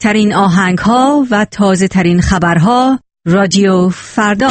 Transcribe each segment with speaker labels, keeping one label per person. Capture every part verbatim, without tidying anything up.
Speaker 1: بهترین آهنگ‌ها و تازه‌ترین خبرها رادیو فردا.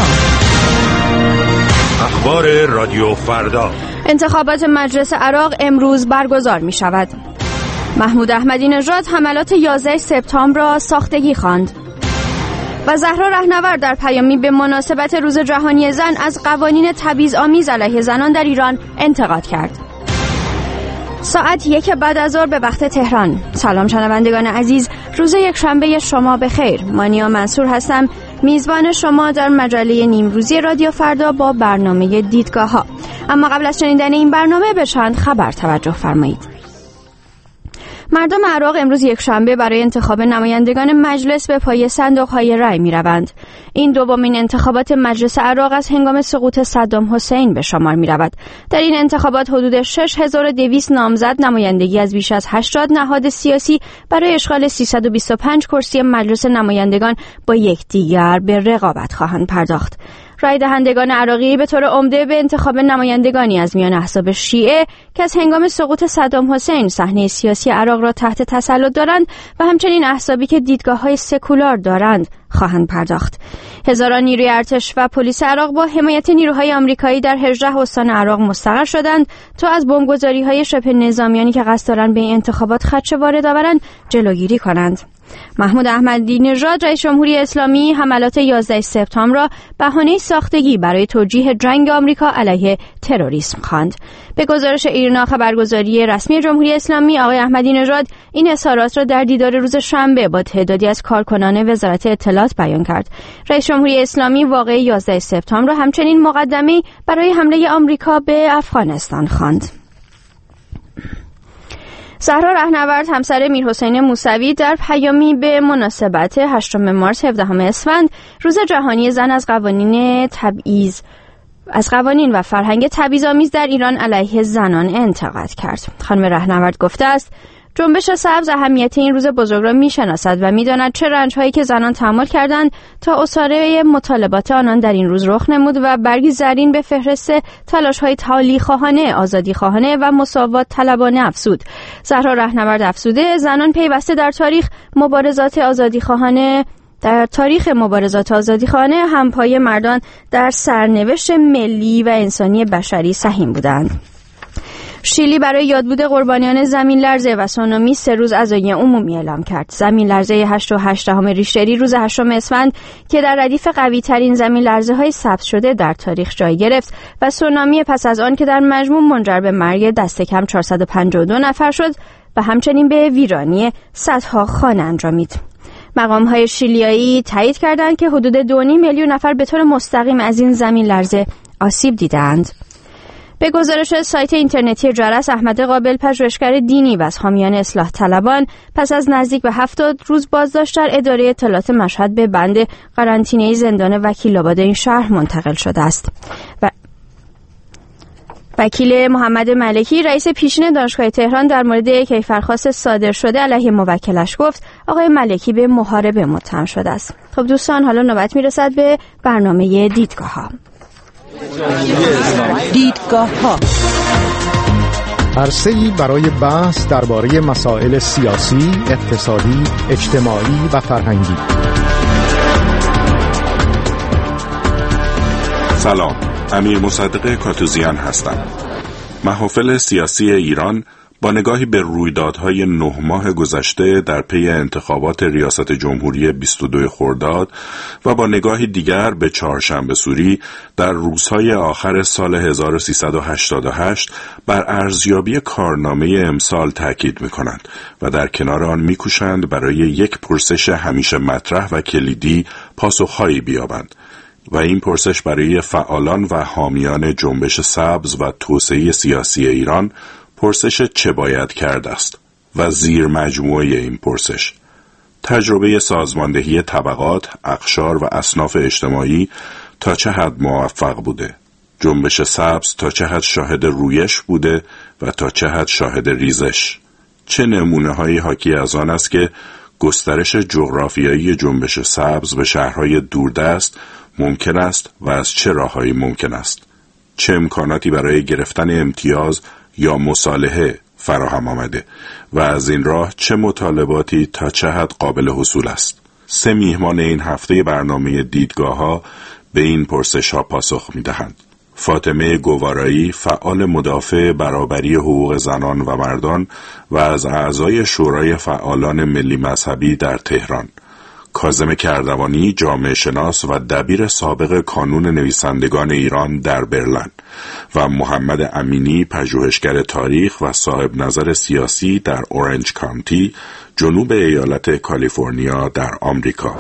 Speaker 2: اخبار رادیو فردا.
Speaker 3: انتخابات مجلس عراق امروز برگزار می شود. محمود احمدی نژاد حملات یازده سپتامبر را ساختگی خواند. و زهرا رهنورد در پیامی به مناسبت روز جهانی زن از قوانین تبعیض‌آمیز علیه زنان در ایران انتقاد کرد. ساعت یک بعد از ظهر به وقت تهران. سلام شنوندگان عزیز، روز یک شنبه شما بخیر. مانیا منصور هستم، میزبان شما در مجله نیمروزی رادیو فردا با برنامه دیدگاه ها. اما قبل از شنیدن این برنامه به چند خبر توجه فرمایید. مردم عراق امروز یک شنبه برای انتخاب نمایندگان مجلس به پای صندوق‌های رای می‌روند. این دومین انتخابات مجلس عراق از هنگام سقوط صدام حسین به شمار می‌رود. در این انتخابات حدود شش هزار و دویست نامزد نمایندگی از بیش از هشتاد نهاد سیاسی برای اشغال سیصد و بیست و پنج کرسی مجلس نمایندگان با یکدیگر به رقابت خواهند پرداخت. رای دهندگان عراقی به طور عمده به انتخاب نمایندگانی از میان احزاب شیعه که از هنگام سقوط صدام حسین صحنه سیاسی عراق را تحت تسلط دارند و همچنین احزابی که دیدگاه‌های سکولار دارند خواهند پرداخت. هزاران نیروی ارتش و پلیس عراق با حمایت نیروهای آمریکایی در هجده استان عراق مستقر شدند تا از بمبگذاری‌های شبه نظامیانی که قصد دارند به این انتخابات خدشه وارد آورند جلوگیری کنند. محمود احمدی نژاد رئیس جمهوری اسلامی حملات یازده سپتامبر را بهانه ساختگی برای توجیه جنگ آمریکا علیه تروریسم خواند. به گزارش ایرنا خبرگزاری رسمی جمهوری اسلامی، آقای احمدی نژاد این اظهارات را در دیدار روز شنبه با تعدادی از کارکنان وزارت اطلاعات بیان کرد. رئیس جمهوری اسلامی واقعه یازده سپتامبر را همچنین مقدمه‌ای برای حمله آمریکا به افغانستان خواند. زهرا رهنورد همسر میرحسین موسوی در پیامی به مناسبت هشتم مارس هفدهم اسفند روز جهانی زن از قوانین تبعیض از قوانین و فرهنگ تبعیض‌آمیز در ایران علیه زنان انتقاد کرد. خانم رهنورد گفته است جنبش سبز اهمیت این روز بزرگ را می‌شناسد و می‌داند چه رنج‌هایی که زنان تحمل کردند تا اساره مطالبات آنان در این روز رخ نمود و برگی زرین به فهرست تلاش‌های تعالی‌خواهانه، آزادی‌خواهانه و مساوات طلبانه افزود. زهرا رهنورد افزوده زنان پیوسته در تاریخ مبارزات آزادی‌خواهانه در تاریخ مبارزات آزادی‌خواهانه همپای مردان در سرنوشت ملی و انسانی بشری سهیم بودند. شیلی برای یادبود قربانیان زمین لرزه و سونامی سه روز عزای عمومی اعلام کرد. زمین لرزه هشت و هشت دهم ریشتری روز هشتم اسفند که در ردیف قوی ترین زمین لرزه های ثبت شده در تاریخ جای گرفت و سونامی پس از آن که در مجموع منجر به مرگ دست کم چهارصد و پنجاه و دو نفر شد و همچنین به ویرانی صدها خانه انجامید. مقام‌های شیلیایی تایید کردند که حدود دو و نیم میلیون نفر به طور مستقیم از این زمین لرزه آسیب دیدند. به گزارش سایت اینترنتی جرس، احمد قابل پژوهشگر دینی و از حامیان اصلاح طلبان پس از نزدیک به هفتاد روز بازداشت در اداره اطلاعات مشهد به بند قرنطینه زندان وکیل‌آباد این شهر منتقل شده است. و وکیل محمد ملکی رئیس پیشین دانشگاه تهران در مورد کیفرخواست صادر شده علیه موکلش گفت آقای ملکی به محاربه متهم شده است. خب دوستان، حالا نوبت میرسد به برنامه دیدگاه ها.
Speaker 4: دیدگاه ها
Speaker 5: عرصه‌ای برای بحث درباره مسائل سیاسی، اقتصادی، اجتماعی و فرهنگی.
Speaker 2: سلام، امیر مصدق کاتوزیان هستم. محافل سیاسی ایران با نگاهی به رویدادهای نه ماه گذشته در پی انتخابات ریاست جمهوری بیست و دو خرداد و با نگاهی دیگر به چهارشنبه سوری در روزهای آخر سال هزار و سیصد و هشتاد و هشت بر ارزیابی کارنامه امسال تاکید می‌کنند و در کنار آن می‌کوشند برای یک پرسش همیشه مطرح و کلیدی پاسخ‌هایی بیابند. و این پرسش برای فعالان و حامیان جنبش سبز و توسعه سیاسی ایران پرسش چه باید کرد است و زیر مجموعه این پرسش تجربه سازماندهی طبقات، اقشار و اصناف اجتماعی تا چه حد موفق بوده، جنبش سبز تا چه حد شاهد رویش بوده و تا چه حد شاهد ریزش، چه نمونه هایی حاکی از آن است که گسترش جغرافیایی جنبش سبز به شهرهای دوردست ممکن است و از چه راههایی ممکن است، چه امکاناتی برای گرفتن امتیاز یا مصالحه فراهم آمده و از این راه چه مطالباتی تا چه حد قابل حصول است. سه میهمان این هفته برنامه دیدگاه‌ها به این پرسش‌ها پاسخ می‌دهند. فاطمه گوارایی، فعال مدافع برابری حقوق زنان و مردان و از اعضای شورای فعالان ملی مذهبی در تهران. کاظم کردوانی، جامعه شناس و دبیر سابق کانون نویسندگان ایران در برلین و محمد امینی، پژوهشگر تاریخ و صاحب نظر سیاسی در اورنج کانتی، جنوب ایالت کالیفرنیا در آمریکا.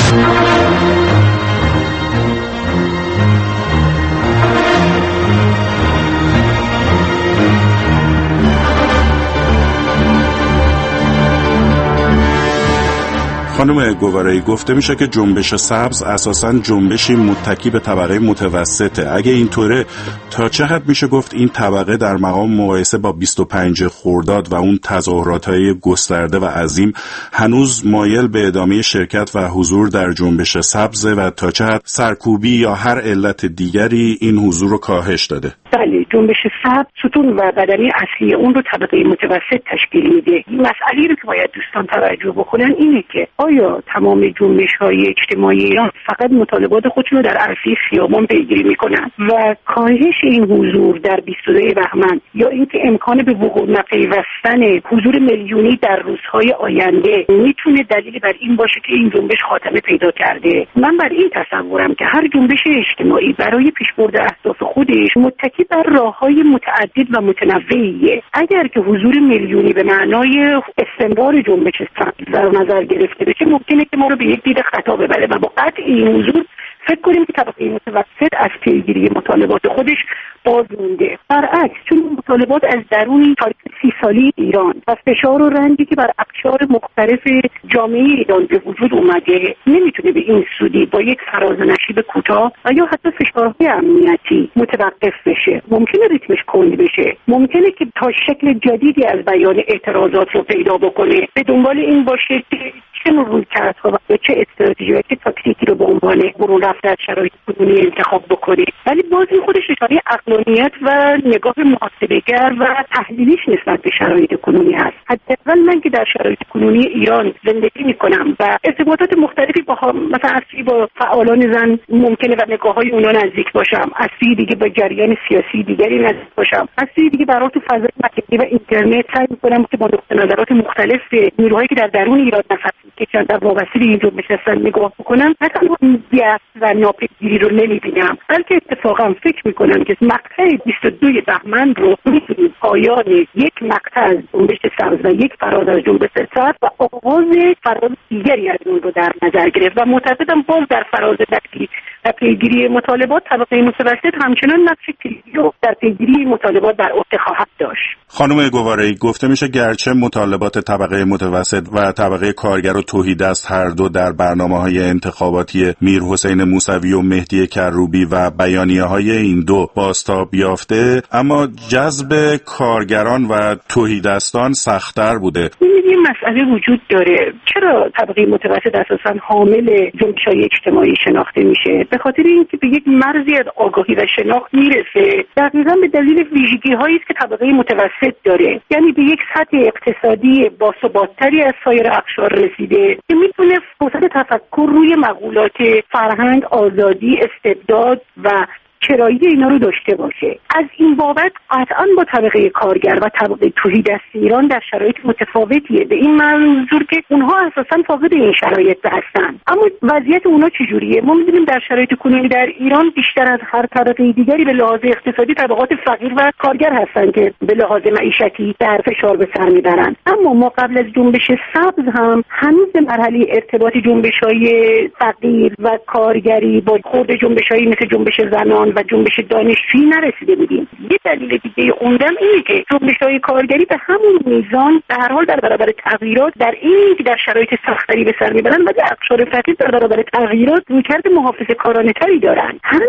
Speaker 2: خانم گوارایی، گفته میشه که جنبش سبز اساساً جنبشی متکی به طبقه متوسطه. اگه اینطوره تا چه حد میشه گفت این طبقه در مقام مقایسه با بیست و پنج خرداد و اون تظاهرات‌های گسترده و عظیم هنوز مایل به ادامه شرکت و حضور در جنبش سبز و تا چه حد سرکوبی یا هر علت دیگری این حضور رو کاهش داده؟
Speaker 4: بله، جنبش سبز ستون و بدنی اصلی اون رو طبقه متوسط تشکیل میده. این مسئله رو که باید دوستان توجه بکنن اینه که آیا تمام جنبش‌های اجتماعی ایران فقط مطالبات خودشون رو در عرصه خیابان پیگیری میکنن و کاهش این حضور در بیست و دو بهمن یا اینکه امکان به وقوع نپیوستن حضور میلیونی در روزهای آینده میتونه دلیل بر این باشه که این جنبش خاتمه پیدا کرده؟ من بر این تصورم که هر جنبش اجتماعی برای پیشبرد اهداف خودش متکی بر راه‌های متعدد و متنوعیه. اگر که حضور میلیونی به معنای استمرار جنبش سبز در نظر گرفته بشه، ممکنه که ما رو به یک دید خطا ببره و با قطع این حضور فکر کنیم که طبقه متوسط از پیگیری مطالبات خودش باز مونده. برعکس، چون مطالبات از درون تاریخ سی سالی ایران و فشار و رنجی که بر اقشار مختلف جامعه ایران به وجود اومده نمیتونه به این سودی با یک فراز و نشیب کوتاه و یا حتی فشارهای امنیتی متوقف بشه. ممکنه ریتمش کند بشه، ممکنه که تا شکل جدیدی از بیان اعتراضات رو پیدا بکنه، به دنبال این باشه که چه نوع رویکردها و چه استراتژی و چه تاکتیکی رو به عنوان برون رفته از شرایط کنونی انتخاب بکنه. ولی باز این خودش نشانه عقلانیت و نگاه محاسبه‌گر و تحلیلیش نسبت به شرایط کنونی هست. حداقل من که در شرایط کنونی ایران زندگی میکنم و ارتباطات مختلفی با مثلا اصلی با فعالان زن ممکنه و نگاه‌های اونها نزدیک باشم، اصلی دیگه با جریان سیاسی دیگری نزدیک باشم، اصلی دیگه برای تو فضای مجازی و اینترنت سعی میکنم که با نقطه نظرات مختلف نیروهایی که در درون ایران نفس میکشن در وابسته به این جنبش هستن نگاه بکنم، نه تنها بی‌عصر و ناپذیری رو نمیبینم، بلکه اتفاقا فکر میکنم که مقطع بیست و دو بهمن رو میتونیم پایان یک مقطع از جنبش سبز و یک فراز از جنبش سبز و آغاز فراز دیگری از اون رو در نظر گرفت و معتقدم باز در فراز بعدی و پیگیری مطالبات طبقه متوسط همچنان نقش کلیدی رو در پیگیری مطالبات در عهده خواهد داشت.
Speaker 2: خانم گوارایی، گفته میشه گرچه مطالبات طبقه متوسط و طبقه کارگر و توحیدست هر دو در برنامه‌های انتخاباتی میرحسین موسوی و مهدی کروبی و بیانیه‌های این دو بازتاب یافته، اما جذب کارگران و توحیدستان سخت‌تر بوده.
Speaker 4: این مسئله وجود داره. چرا طبقه متوسط اساساً حامل جنبش‌های اجتماعی شناخته میشه؟ به خاطر اینکه به یک مرزی از آگاهی و شناخت میرسه، دقیقاً به دلیل ویژگی‌هایی است که طبقه متوسط داره. یعنی به یک سطح اقتصادی باثبات‌تری از سایر اقشار رسیده که میتونه فرصت تفکر روی مقولات فرهنگ، آزادی، استبداد و چرایی اینا رو داشته باشه. از این بابت قطعاً با طبقه کارگر و طبقه توحیدست ایران در شرایط متفاوتیه، به این منظور که اونها اساساً فاقد این شرایط هستن. اما وضعیت اونها چجوریه؟ ما می‌دونیم در شرایط کنونی در ایران بیشتر از هر طبقه دیگری به لحاظ اقتصادی طبقات فقیر و کارگر هستن که به لحاظ معیشتی در فشار به سر میبرن. اما ما قبل از جنبش سبز هم هنوز به مرحله ارتباط جنبش‌های فقیر و کارگری با خود جنبش‌هایی مثل جنبش زنان و جنبش دانشجویی نرسیده بودیم. یه دلیل دیگه عمدن اینه که جنبش‌های کارگری به همون میزان در هر حال در برابر تغییرات در این که در شرایط سخت‌تری به سر میبرن و در اقشار فقیر در برابر تغییرات رویکرد محافظه‌کارانه‌تری دارن. همین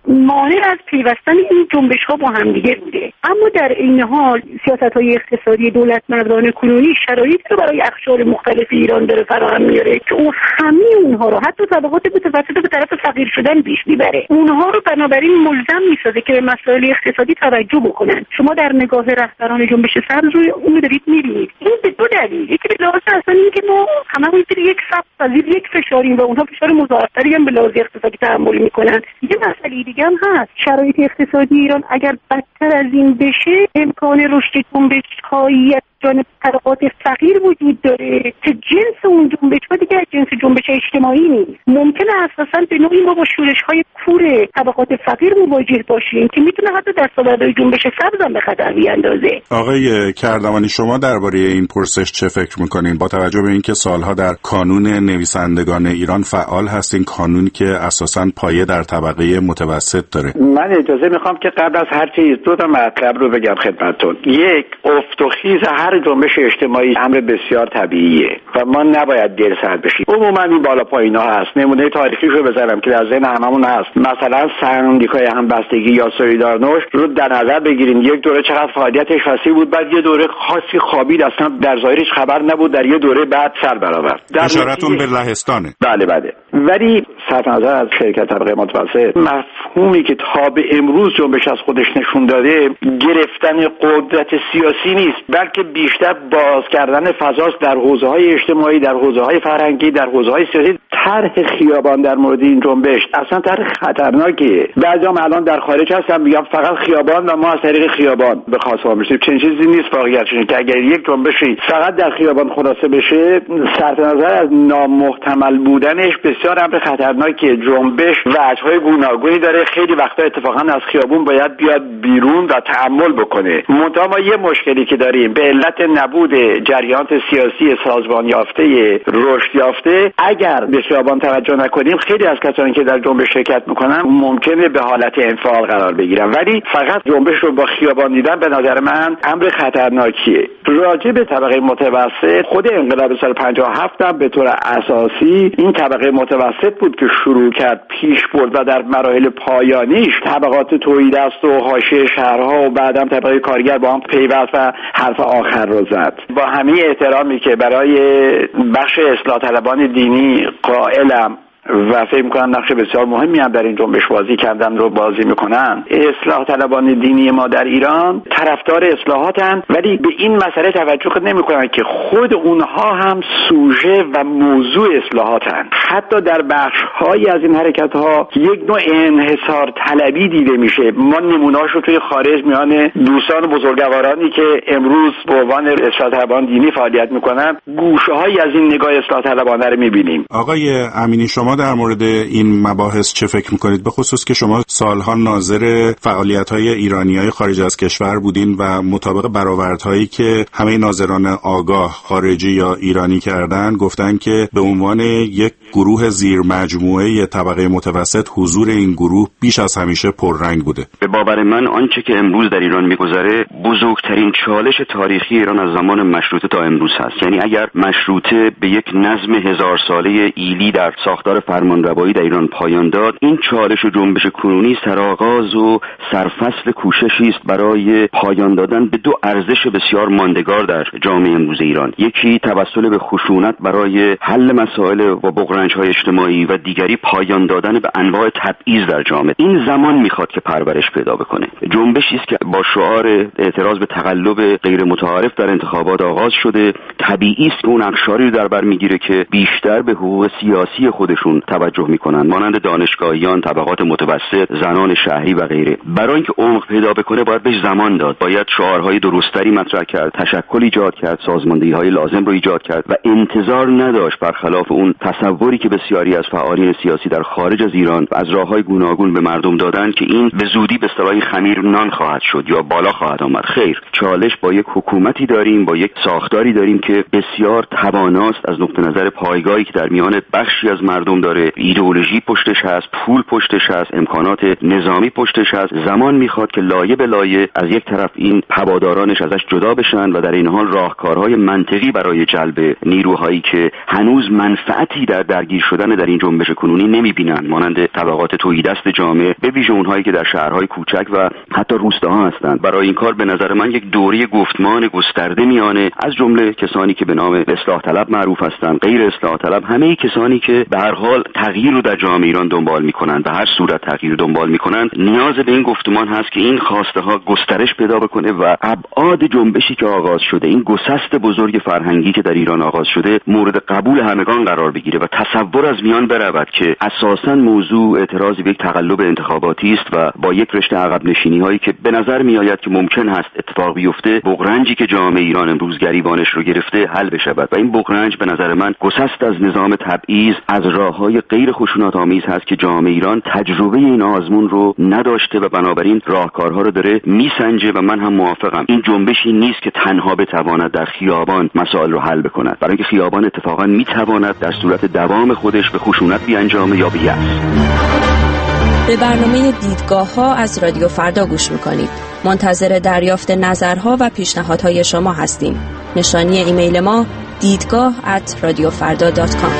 Speaker 4: مانع از پیوستن این جنبش‌ها با هم دیگه بوده. اما در این حال سیاست‌های اقتصادی دولت مردان کنونی شرایطی رو برای اقشار مختلف ایران داره فراهم میاره که اون همه اونها رو حتی طبقات متوسط به طرف فقیر شدن پیش میبره. اونها رو بنابراین ملزم میسازه که به مسائل اقتصادی توجه بکنن. شما در نگاه رهبران جنبش سبز روی اون دارید میبینید. این به دو دلیل، یکی به لحاظ اصلا اینکه ما هممون یک سبز پذیر یک فشاریم و اونها فشار مضاعفتری هم به لحاظ اقتصادی تحمل میکنن. یه مسئله دیگه هم هست، شرایط اقتصادی ایران اگر بدتر از این بشه امکان رشد جنبش‌های جانب طبقات فقیر وجود داره که جنس اون جنبش ها دیگه جنس جنبش اجتماعی نیست. ممکنه اساساً به نوعی ما با شورش‌های کور طبقات فقیر مواجه باشیم که میتونه حتی دستاوردهای جنبش سبز هم به خطر بیاندازه.
Speaker 2: آقای کردمانی، شما درباره این پرسش چه فکر میکنین با توجه به اینکه سالها در کانون نویسندگان ایران فعال هستین، کانونی که اساساً پایه در طبقه متوسط داره؟
Speaker 6: من اجازه میخوام که قبل از هر چیز دو تا مطلب رو بگم خدمتتون. یک، افت و خیز هر جنبش اجتماعی امر بسیار طبیعیه و ما نباید دلسرد بشیم. عموما این بالا پایینا هست. نمونه تاریخیشو بزنم که در ذهن هممون هست. مثلا سندیکای همبستگی یا سولیدارنوش رو در نظر بگیریم. یک دوره چقدر فعالیتش وسیع بود، بعد یه دوره خاصی خوابید، اصلا در ظاهرش خبر نبود، در یه دوره بعد سر برآورد.
Speaker 2: اشارتون به لهستانه.
Speaker 6: بله بله. ولی صرف نظر از شرکت طبقه متوسط، مفهومی که تا به امروز جنبش از خودش نشون داده گرفتن قدرت سیاسی نیست، بلکه بیشتر باز کردن فضاست در حوزه‌های اجتماعی، در حوزه‌های فرهنگی، در حوزه‌های سیاسی. طرح خیابان در مورد این جنبش اصلا طرح خطرناکیه. بعضیام الان در خارج هستن میگن فقط خیابان و ما از طریق خیابان به خواستگاه میرسیم. چنین چیزی نیست واقعیتش که اگر یک جنبشی فقط در خیابان خلاصه بشه، صرف نظر از نامحتمل بودنش بسیار امر خطرناکیه. جنبش وجه‌های گوناگونی داره، خیلی وقتا اتفاقا از خیابون باید بیاد بیرون و تأمل بکنه. منتها ما یه مشکلی که داریم به علت نبود جریانات سیاسی سازمان یافته رشد یافته، اگر به خیابان توجه نکنیم خیلی از کسانی که در جنبش شرکت میکنن ممکنه به حالت انفعال قرار بگیرن. ولی فقط جنبش رو با خیابان دیدن به نظر من امر خطرناکیه. راجع به طبقه متوسط، خود انقلاب سال پنجاه و هفت هم به طور اساسی این طبقه متوسط بود که شروع کرد پیش برد و در مراحل پایانیش طبقات توحیدست و حاشیه شهرها و بعدم طبقه کارگر با هم پیوست و حرف آخر رو زد. با همه احترامی که برای بخش اصلاح طلبان دینی قائلم و فکر می‌کنم نقش بسیار مهمی هم در این جنبش بازی کردن رو بازی میکنن، اصلاح طلبان دینی ما در ایران طرفدار اصلاحاتن، ولی به این مسئله توجه نمیکنن که خود اونها هم سوژه و موضوع اصلاحاتن. حتی در بخش‌هایی از این حرکت‌ها یک نوع انحصار طلبی دیده میشه. ما نمونه‌اش رو توی خارج میان دوستان بزرگوارانی که امروز به عنوان اصلاح طلبان دینی فعالیت میکنن، گوشه‌هایی از این نگاه اصلاح طلبانه رو میبینیم.
Speaker 2: آقای امینی، شما در مورد این مباحث چه فکر میکنید؟ به خصوص که شما سالها ناظر فعالیت‌های ایرانی‌های خارج از کشور بودین و مطابق برآوردهایی که همه ناظران آگاه خارجی یا ایرانی کردن گفتن که به عنوان یک گروه زیر مجموعه طبقه متوسط حضور این گروه بیش از همیشه پررنگ بوده.
Speaker 7: به باور من آنچه که امروز در ایران میگذره بزرگترین چالش تاریخی ایران از زمان مشروطه تا امروز هست. یعنی اگر مشروطه به یک نظم هزار ساله ایلی در ساختار فرمانروایی در ایران پایان داد، این چالش و جنبش کنونی سرآغاز و سرفصل کوششی است برای پایان دادن به دو ارزش بسیار ماندگار در جامعه امروز ایران. یکی توسل به خشونت برای حل مسائل و بغرنج‌های اجتماعی و دیگری پایان دادن به انواع تبعیض در جامعه. این زمان میخواد که پرورش پیدا بکنه. جنبشی است که با شعار اعتراض به تقلب غیر متعارف در انتخابات آغاز شده. طبیعی است که اون اقشاری رو در بر میگیره که بیشتر به حقوق سیاسی خودشون توجه میکنن، مانند دانشگاهیان، طبقات متوسط، زنان شهری و غیره. برای اینکه عمق پیدا بکنه باید بهش زمان داد، باید شعارهای درستری مطرح کرد، تشکل ایجاد کرد، سازماندهی‌های لازم رو ایجاد کرد و انتظار نداشت برخلاف اون تصوری که بسیاری از فعالین سیاسی در خارج از ایران از راههای گوناگون به مردم دادن که این به زودی به اصطلاح خمیر نان خواهد شد یا بالا خواهد آمد. خیر، چالش با یک حکومتی داریم، با یک ساختاری داریم که بسیار تواناست از نقطه نظر پایگاهی که در میان بخشی از مردم داره، ایدئولوژی پشتش هست، پول پشتش هست، امکانات نظامی پشتش هست. زمان میخواد که لایه به لایه از یک طرف این هوادارانش ازش جدا بشن و در این حال راهکارهای منطقی برای جلب نیروهایی که هنوز منفعتی در درگیر شدن در این جنبش کنونی نمیبینن، مانند طبقات توحیدست جامعه، به ویژه اونهایی که در شهرهای کوچک و حتی روستاها هستند. برای این کار به نظر من یک دوره گفتمان گسترده میانه از جمله کسانی که به نام اصلاح طلب معروف هستند، غیر اصلاح طلب، همه کسانی که به هر حال تغییر رو در جامعه ایران دنبال میکنند، به هر صورت تغییر رو دنبال میکنند، نیاز به این گفتمان هست که این خواسته ها گسترش پیدا بکنه و ابعاد جنبشی که آغاز شده، این گسست بزرگ فرهنگی که در ایران آغاز شده، مورد قبول همگان قرار بگیره و تصور از میان برود که اساساً موضوع اعتراض به یک تقلب انتخاباتی است و با یک رشته عقب نشینی هایی که به نظر میآید که ممکن است اتفاق بیفته، بغرنجی که جامعه ایران امروز گریبانش رو گرفته حل بشود. و این بغرنج به نظر من گسست از نظام تبعیض، از راههای غیر خشونت آمیز هست که جامعه ایران تجربه این آزمون رو نداشته و بنابراین راهکارها رو داره میسنجه. و من هم موافقم این جنبشی نیست که تنها بتواند در خیابان مسائل رو حل بکند، برای اینکه خیابان اتفاقا میتواند در صورت دوام خودش به خشونت بیانجامه یا به یأس.
Speaker 8: به برنامه دیدگاه ها از رادیو فردا گوش میکنید. منتظر دریافت نظرها و پیشنهادهای شما هستیم. نشانی ایمیل ما دیدگاه ات رادیو فردا دات کام.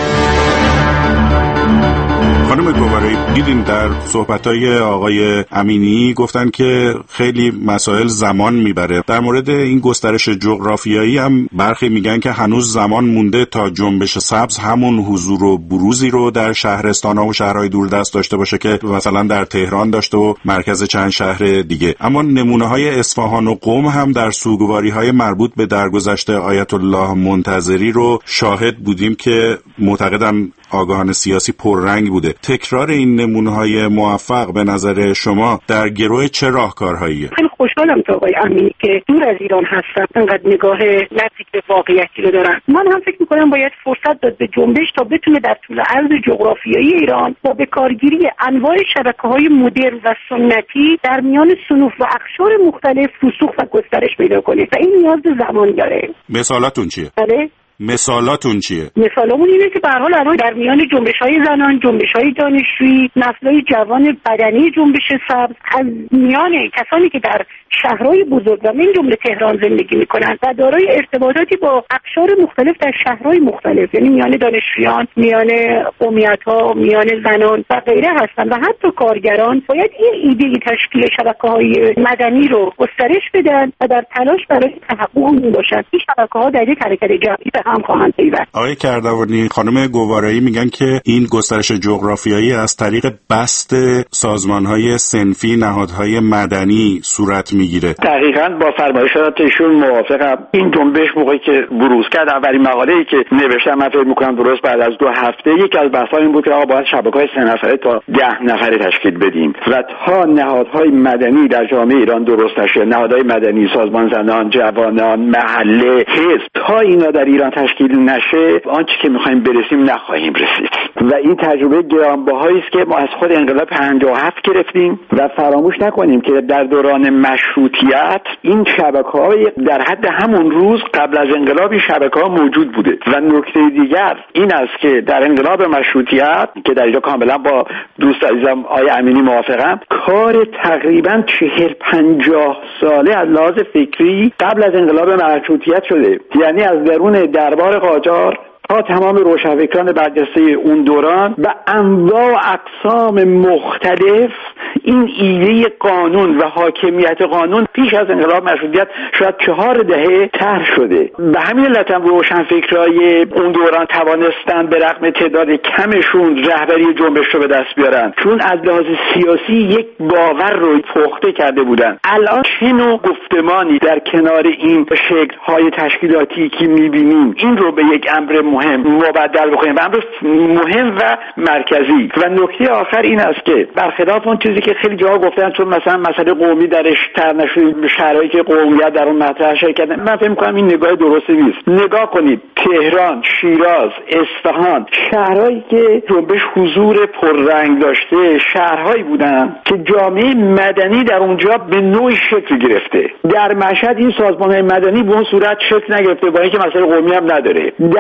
Speaker 2: خانم گوارایی، دیدیم در صحبت‌های آقای امینی گفتن که خیلی مسائل زمان میبره. در مورد این گسترش جغرافیایی هم برخی میگن که هنوز زمان مونده تا جنبش سبز همون حضور و بروزی رو در شهرستان‌ها و شهرهای دوردست داشته باشه که مثلا در تهران داشته و مرکز چند شهر دیگه. اما نمونه‌های اصفهان و قم هم در سوگواری‌های مربوط به درگذشت آیت الله منتظری رو شاهد بودیم که معتقدن آگاهان سیاسی پررنگ بوده. تکرار این نمونه‌های موفق به نظر شما در گروه چه راهکارهاییه؟
Speaker 4: خیلی خوشحالم که آقای امینی که دور از ایران هستن انقدر نگاه نزدیک به واقعیتی رو دارن. من هم فکر می‌کنم باید فرصت داد به جنبش تا بتونه در طول عرض جغرافیایی ایران با به کارگیری انواع شبکه‌های مدرن و سنتی در میان صنوف و اقشار مختلف رسوخ و گسترش پیدا کنه و این نیاز به زمان داره.
Speaker 2: مثالاتون چیه؟
Speaker 4: بله
Speaker 2: مثالاتون چیه؟
Speaker 4: مثالمون اینه که به هر حال الان در میان جنبش‌های زنان، جنبش‌های دانشجویی، نسل‌های جوان بدنی جنبش سبز، از میان کسانی که در شهرهای بزرگ و من جمله تهران زندگی می‌کنند و دارای ارتباطاتی با اقشار مختلف در شهرهای مختلف، یعنی میان دانشجویان، میان قومیت‌ها، میان زنان و غیره هستند و حتی کارگران، باید این ایده تشکیل شبکه‌های مدنی رو گسترش بدن و در تلاش برای تحقق اون باشند. این شبکه‌ها در یک حرکت جمعی هم خواهند پیوست.
Speaker 2: آقای کردوانی، خانم گوارایی میگن که این گسترش جغرافیایی از طریق بست سازمان‌های صنفی، نهادهای مدنی صورت میگیره.
Speaker 6: دقیقاً با فرمایشات ایشون موافقم. این جنبش موقعی که بروز کرد، اولین مقاله‌ای که نوشتم من فکر می‌کنم درست بعد از دو هفته، یکی از بحث‌ها این بود که آقا باید شبکه‌های سه نفره تا ده نفره تشکیل بدیم و تا نهادهای مدنی در جامعه ایران درست نشه، نهادهای مدنی، سازمان زنان، جوانان، محله، حزب، تا اینا در ایران تشکیل نشه آنچه که میخوایم برسیم نخواهیم رسید. و این تجربه گرانبهایی است که ما از خود انقلاب پنجاه و هفت گرفتیم و فراموش نکنیم که در دوران مشروطیت این شبکه‌های در حد همون روز قبل از انقلاب این شبکه‌ها موجود بوده. و نکته دیگر این است که در انقلاب مشروطیت که در اینجا کاملا با دوست عزیزم آقای امینی موافقم، کار تقریبا چهل پنجاه ساله از لحاظ فکری قبل از انقلاب مشروطیت شده، یعنی از درون دربار قاجار تا تمام روشنفکران برجسته اون دوران و انواع و اقسام مختلف این ایده قانون و حاکمیت قانون پیش از انقلاب مشروطیت شاید چهار دهه طرح شده. به همین علت هم روشنفکرای اون دوران توانستن به رغم تعداد کمشون رهبری جنبش رو به دست بیارن، چون از لحاظ سیاسی یک باور رو پخته کرده بودن. الان چه نوع گفتمانی در کنار این شکل‌های تشکیلاتی که می‌بینیم این رو به یک امر مهم مبدل بکنیم، امر مهم و مرکزی. و نکته آخر این است که برخلاف اون چیزی که خیلی جاها گفتن چون مثلا مسئله قومی درش طرح نشده، شهرهایی که قومیت در اون مطرح شرکت، من فکر می‌کنم این نگاه درستی نیست. نگاه کنید تهران، شیراز، اصفهان، شهرهایی که جنبش حضور پررنگ داشته، شهرهایی بودن که جامعه مدنی در اونجا به نوعی شکل گرفته. در مشهد این سازمان‌های مدنی به اون صورت شکل نگرفته با اینکه مسئله قومی هم نداره. در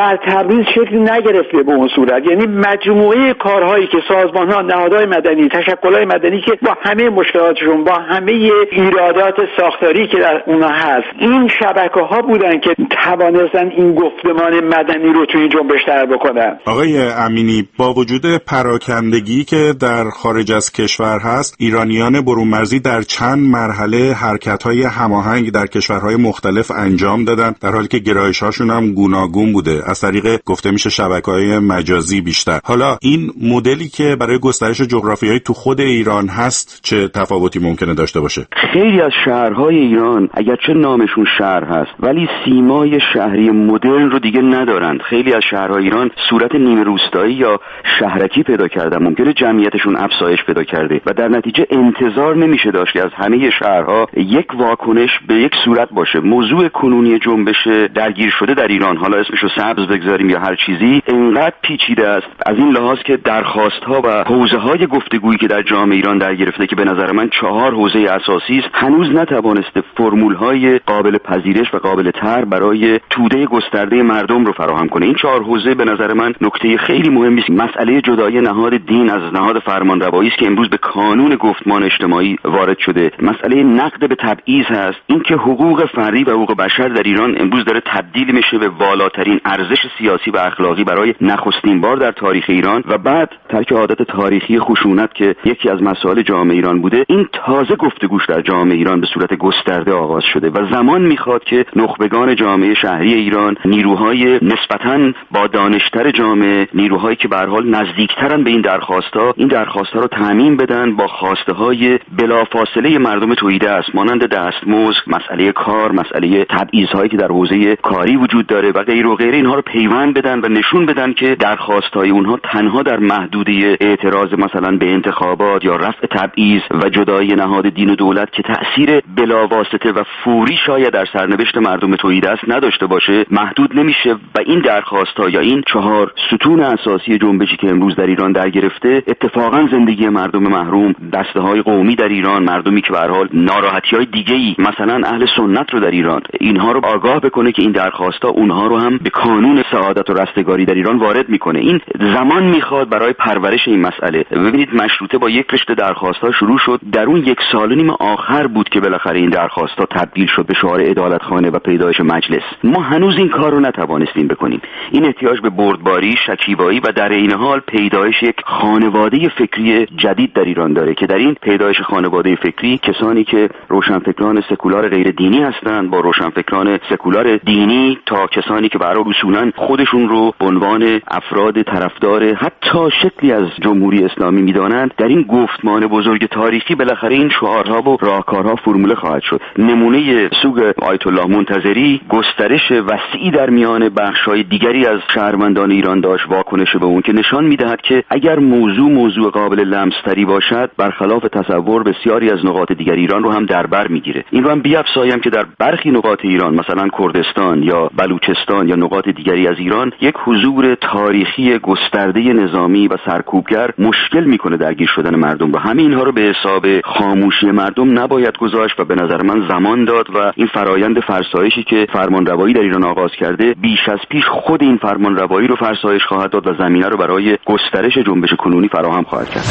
Speaker 6: تبعیض شکل نگرفته به اون صورت. یعنی مجموعه کارهایی که سازمان‌ها، نهادهای مدنی، تشکل‌های مدنی که با همه مشکلاتشون، با همه ایرادات ساختاری که در اونها هست، این شبکه‌ها بودن که توانستن این گفتمان مدنی رو توی جنبش در بکنن.
Speaker 2: آقای امینی، با وجود پراکندگی که در خارج از کشور هست، ایرانیان برون‌مرزی در چند مرحله حرکت‌های هماهنگ در کشورهای مختلف انجام دادن، در حالی که گرایش‌هاشون هم گوناگون بوده، از طریق گفته میشه شبکه‌های مجازی بیشتر. حالا این مدلی که برای گسترش جغرافیایی تو خود ایران هست چه تفاوتی ممکنه داشته باشه؟
Speaker 7: خیلی از شهرهای ایران اگرچه نامشون شهر هست ولی سیمای شهری مدرن رو دیگه ندارند. خیلی از شهرهای ایران صورت نیمه روستایی یا شهرکی پیدا کردن، ممکنه جمعیتشون افزایش پیدا کرده و در نتیجه انتظار نمیشه داشت که از همه شهرها یک واکنش به یک صورت باشه. موضوع کنونی جنبش درگیر شده در ایران، حالا اسمشو سبز بگذاریم یا هر چیزی، اینقدر پیچیده است از این لحاظ که درخواست‌ها و حوزه‌های گفتگویی که در جامعه ایران در گرفته که به نظر من چهار حوزه اساسی است، هنوز نتوانسته فرمول‌های قابل پذیرش و قابل طرح برای توده گسترده مردم رو فراهم کنه. این چهار حوزه به نظر من نکته خیلی مهمی است. مسئله جدایی نهاد دین از نهاد فرمانروایی است که امروز به کانون گفتمان اجتماعی وارد شده. مسئله نقد به تبعیض هست، اینکه حقوق فردی و حقوق بشر در ایران امروز داره تبدیل میشه به والاترین ارزش سیاسی و اخلاقی برای نخستین بار در تاریخ ایران. و بعد ترک عادت تاریخی خشونت که یکی از مسائل جامعه ایران بوده، این تازه گفتگوش در جامعه ایران به صورت گسترده آغاز شده و زمان میخواد که نخبگان جامعه شهری ایران، نیروهای نسبتاً با دانشتر جامعه، نیروهایی که به هر حال نزدیکترن به این درخواست‌ها، این درخواست‌ها رو تضمین بدن با خواسته‌های بلافاصله مردم توییده است، مانند دستمزد، مسئله کار، مسئله تبعیض‌هایی که در حوزه کاری وجود داره و غیر و غیره، اینها رو پیوند بدن و نشون بدن که درخواست‌های اونها تنها در محدوده اعتراض مثلا به انتخابات یا رفع تبعیض و جدایی نهاد دین و دولت که تأثیر بلاواسطه و فوری شاید در سرنوشت مردم توییده است نداشته باشه محدود نمیشه و این درخواست‌ها یا این چهار ستون اساسی جنبشی که امروز در ایران در گرفته اتفاقا زندگی مردم محروم، دسته‌های قومی در ایران، مردمی که به هر حال ناراحتی‌های دیگه‌ای مثلا اهل سنت رو در ایران، اینها رو آگاه بکنه که این درخواست‌ها اونها رو هم به کانون سعادت و رستگاری در ایران وارد میکنه. این زمان میخواد برای پرورش این مسئله. ببینید مشروطه با یک رشته درخواست‌ها شروع شد، در اون یک سال و نیم آخر بود که بالاخره این درخواست‌ها تبدیل شد به شعار عدالتخانه و پیدایش مجلس. ما هنوز این کار رو نتوانستیم بکنیم. این احتیاج به بردباری، شکیبایی و در این حال پیدایش یک خانواده فکری جدید در ایران داره که در این پیدایش خانواده فکری کسانی که روشنفکران سکولار غیر دینی هستند با روشنفکران سکولار دینی تا کسانی که برای اصولاً خودشون رو به عنوان افراد طرفدار حتی شکلی از جمهوری اسلامی میدانند، در این گفتمان بزرگ تاریخی بالاخره این شعارها و راهکارها فرموله خواهد شد. نمونه سوگ آیت الله منتظری گسترش وسیعی در میان بخش‌های دیگری از شهروندان ایران داشت، واکنش به اون که نشان میدهد که اگر موضوع موضوع قابل لمس‌تری باشد برخلاف تصور بسیاری از نقاط دیگر ایران رو هم در بر میگیره. این رو هم بیفزایم که در برخی نقاط ایران مثلا کردستان یا بلوچستان یا نقاط دیگری از ایران یک حضور تاریخی گسترده نظامی و سرکوبگر مشکل میکنه درگیر شدن مردم رو. همه اینها رو به حساب خاموشی مردم نباید گذاشت و به نظر من زمان داد و این فرایند فرسایشی که فرمانروایی در ایران آغاز کرده بیش از پیش خود این فرمانروایی رو فرسایش خواهد داد و زمینه رو برای گسترش جنبش کنونی فراهم خواهد کرد.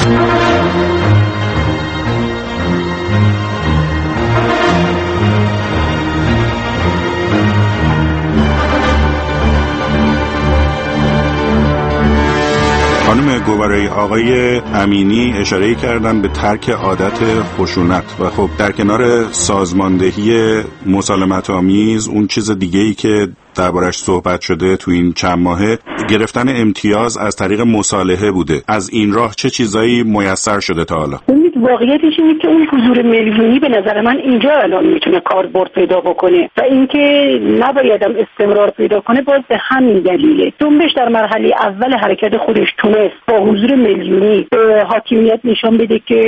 Speaker 2: خانم گوارایی، آقای امینی اشاره کردن به ترک عادت خشونت و خب در کنار سازماندهی مسالمت آمیز اون چیز دیگه‌ای که دربارش صحبت شده تو این چند ماهه گرفتن امتیاز از طریق مصالحه بوده. از این راه چه چیزایی میسر شده تا حالا؟
Speaker 4: واقعیتش اینه که اون حضور میلیونی به نظر من اینجا الان میتونه کاربرد پیدا بکنه و اینکه نبایدم استمرار پیدا کنه باز به همین دلیله. جنبش در مرحله اول حرکت خودش تونست با حضور میلیونی حاکمیت نشان بده که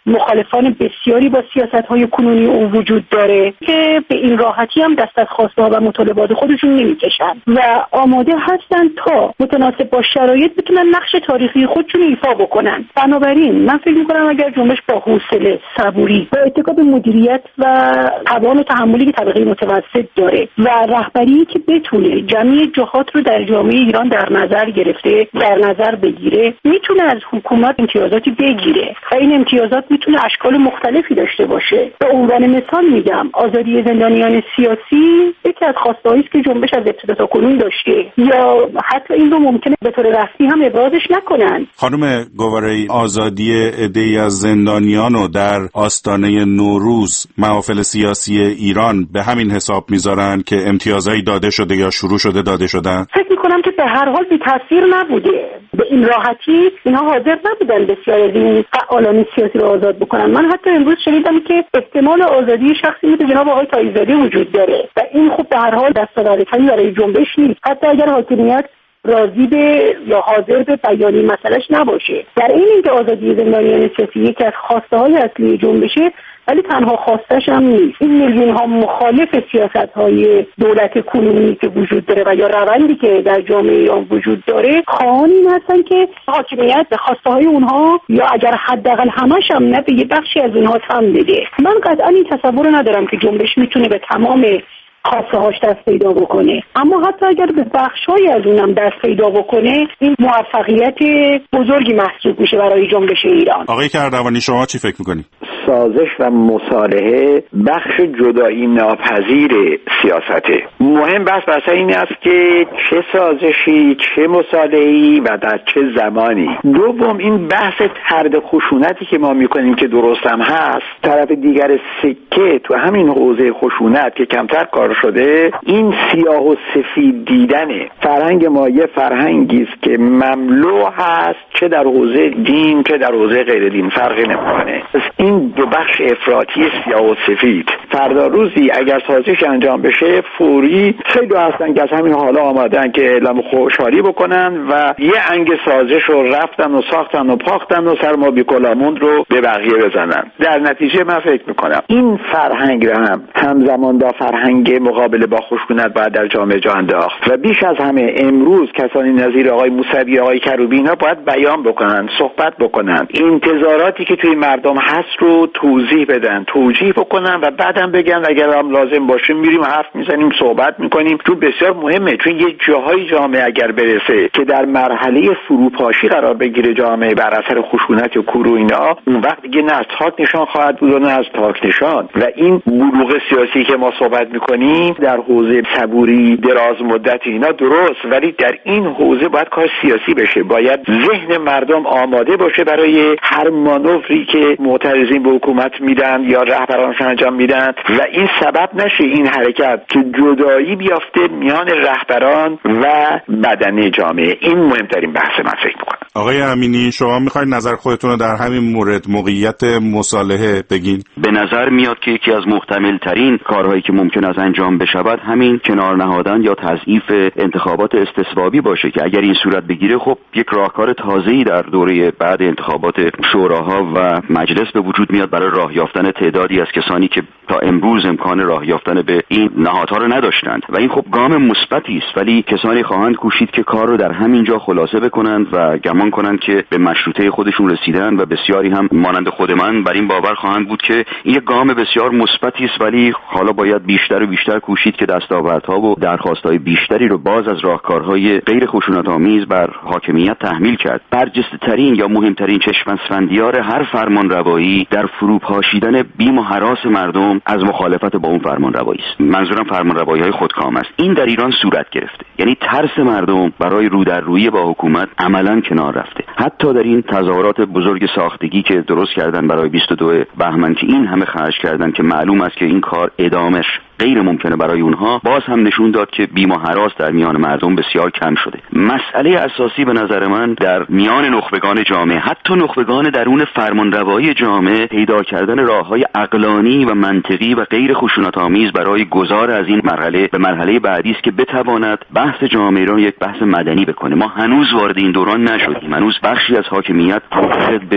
Speaker 4: مخالفان بسیاری با سیاست‌های کنونی اون وجود داره که به این راحتی هم دست از خواسته‌ها و مطالبات خودشون نمی‌کشن و آماده هستن تا متناسب با شرایط بتونن نقش تاریخی خودشون ایفا بکنن. بنابراین من فکر می‌کنم اگر جنبش با حوصله، صبوری و اتکا به مدیریت و توان و تحملی که طبقه متوسط داره و رهبری که بتونه جمعی جهات رو در جامعه ایران در نظر گرفته در نظر بگیره، میتونه از حکومت امتیازاتی بگیره و این امتیازات میتونه اشکال مختلفی داشته باشه. به عنوان مثال میگم آزادی زندانیان سیاسی یکی از خواسته‌هایی است که جنبش از ابتدا تا کنون داشته، یا حتی این رو ممکنه به طور رسمی هم ابرازش نکنن.
Speaker 2: خانم گواره‌ای، آزادی عده‌ای از زندانیانو در آستانه نوروز محافل سیاسی ایران به همین حساب میذارن که امتیازایی داده شده یا شروع شده داده شدن؟
Speaker 4: فکر میکنم که به هر حال بی تاثیر نبوده. به این راحتی اینها حاضر نبودن بسیار از این فعالان سیاسی رو آزاد بکنن. من حتی امروز شنیدم که احتمال آزادی شخصی مثل جناب آقای تایی‌زاده وجود داره و این خب به هر حال دستاوردی برای جنبش نیست، حتی اگر حاکمیت راضی به یا حاضر به بیانی مسئلهش نباشه. در این اینکه آزادی زندانیان سیاسی یکی از خواسته اصلی جنبشه، ولی تنها خواستش هم نیست. این میلیون ها مخالف سیاست های دولت کنونی که وجود داره و یا روندی که در جامعه ایران وجود داره، خواهان این هستن که حاکمیت به خواسته های اونها یا اگر حداقل همش هم نه به یه بخشی از اونها تم بده. من قطعا این تصور رو ندارم که جنبش میتونه به تمام خواسته هاش دست پیدا بکنه، اما حتی اگر به بخش‌های از اونم دست پیدا بکنه این موفقیت بزرگی محسوب میشه برای جنبش ایران.
Speaker 2: آقای کردوانی، شما چی فکر میکنید؟
Speaker 6: سازش و مصالحه بخش جدایی ناپذیر سیاسته. مهم بس بس این است که چه سازشی، چه مصالحه‌ای و در چه زمانی. دوم این بحث طرد خشونتی که ما میکنیم که درست هم هست، طرف دیگر سکه تو همین حوزه خشونت که کمتر کار شده، این سیاه و سفید دیدنه. فرهنگ ما یه فرهنگی است که مملو هست، چه در حوزه دین چه در حوزه غیر دین فرقی نمیکنه. این دو بخش افراطی سیاه و سفید فردا روزی اگر سازش انجام بشه، فوری خیلی هستن که از همین حالا آمادن که اعلام خوشحالی بکنن و یه انگ سازش رو رفتن و ساختن و پاختن و سر ما بیکلاموند رو به بقیه بزنن. در نتیجه من فکر میکنم این فرهنگ رو هم همزمان با فرهنگ مقابله با خشونت باید در جامعه جا انداخت و بیش از همه امروز کسانی نظیر آقای موسوی، آقای کروبی اینا باید بیان بکنن، صحبت بکنن، انتظاراتی که توی مردم هست رو توضیح بدن، توجیه بکنن و بعدم بگن اگر هم لازم باشه میریم حرف میزنیم، صحبت میکنیم. چون بسیار مهمه، چون یه جاهای جامعه اگر برسه که در مرحله فروپاشی قرار بگیره جامعه بر اثر خشونت و کور و اینا، اون وقت دیگه نه از تاک نشان خواهد بود و نه از تاک نشان. و این بلوغ سیاسی که ما صحبت میکنیم در حوزه صبوری دراز مدت اینا درست، ولی در این حوزه باید کار سیاسی بشه. باید ذهن مردم آماده باشه برای هر مانوری که معترضین به حکومت میدن یا رهبرانش انجام میدن و این سبب نشه این حرکت که جدایی بیافته میان رهبران و بدنه جامعه. این مهمترین بحث من فکر میکنم.
Speaker 2: آقای امینی، شما میخواید نظر خودتون رو در همین مورد موقعیت مصالحه بگین؟
Speaker 7: به نظر میاد که یکی از محتمل ترین کارهایی که ممکن است انجام بشود همین کنار نهادن یا تضعیف انتخابات استصوابی باشه که اگر این صورت بگیره خب یک راهکار تازه‌ای در دوره بعد انتخابات شوراها و مجلس به وجود میاد برای راه یافتن تعدادی از کسانی که تا امروز امکان راه یافتن به این نهادها رو نداشتند و این خب گام مثبتی است، ولی کسانی خواهند کوشید که کار رو در همین جا خلاصه بکنند و گمان کنند که به مشروطه خودشون رسیدن و بسیاری هم مانند خود من بر این باور خواهند بود که این یک گام بسیار مثبتی است، ولی حالا باید بیشتر و بیشتر کوشید که دستاوردها و درخواست‌های بیشتری رو باز از راهکارهای غیر خشونت‌آمیز بر حاکمیت تحمیل کرد. برجسته‌ترین یا مهمترین چشم اسفندیار هر فرمانروایی در فروپاشیدن بیم و هراس مردم از مخالفت با اون فرمانروایی است. منظورم فرمانروایی‌های خودکام است. این در ایران صورت گرفته، یعنی ترس مردم برای رو در رویی با حکومت عملاً کنار رفته. حتی در این تظاهرات بزرگ ساختگی که درست کردن برای بیست و دو بهمن که این همه خرج کردن که معلوم است که این کار ادامش غیر ممکنه برای اونها، باز هم نشون داد که بیم و هراس در میان مردم بسیار کم شده. مسئله اساسی به نظر من در میان نخبگان جامعه، حتی نخبگان درون فرمانروایی جامعه، پیدا کردن راههای عقلانی و منطقی و غیر خشونت‌آمیز برای گذار از این مرحله به مرحله بعدی است که بتواند بحث جامعه را یک بحث مدنی بکنه. ما هنوز وارد این دوران نشدیم. هنوز بخشی از حاکمیت معتقد به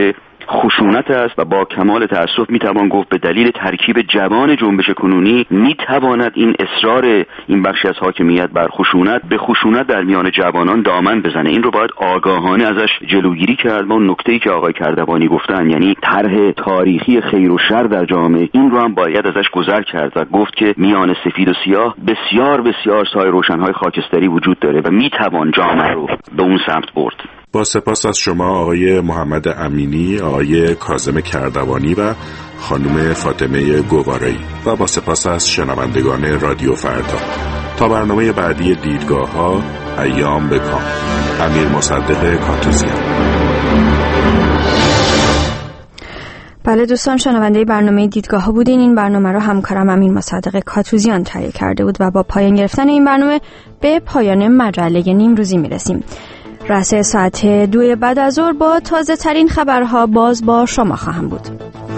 Speaker 7: خشونت است و با کمال تأسف میتوان گفت به دلیل ترکیب جوان جنبش کنونی میتواند این اصرار این بخشی از حاکمیت بر خشونت به خشونت در میان جوانان دامن بزنه. این رو باید آگاهانه ازش جلوگیری کرد. و اون نکته‌ای که آقای کردوانی گفتن، یعنی طرح تاریخی خیر و شر در جامعه، این رو هم باید ازش گذر کرد و گفت که میان سفید و سیاه بسیار بسیار سایه روشن‌های خاکستری وجود داره و میتوان جامعه رو به اون سمت برد.
Speaker 2: با سپاس از شما آقای محمد امینی، آقای کاظم کردوانی و خانم فاطمه گوارایی، و با سپاس از شنوندگان رادیو فردا. تا برنامه بعدی دیدگاه ها، ایام بکام. امیر مصدق کاتوزیان.
Speaker 3: بله دوستان، شنونده برنامه دیدگاه ها بودین. این برنامه رو همکارم امیر مصدق کاتوزیان تهیه کرده بود و با پایان گرفتن این برنامه به پایان مجله نیمروزی میرسیم. رأس ساعت دو بعد از ظهر با تازه ترین خبرها باز با شما خواهم بود.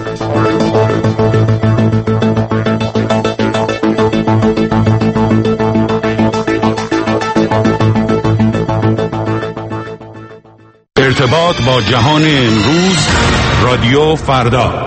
Speaker 9: ارتباط با جهان امروز، رادیو فردا.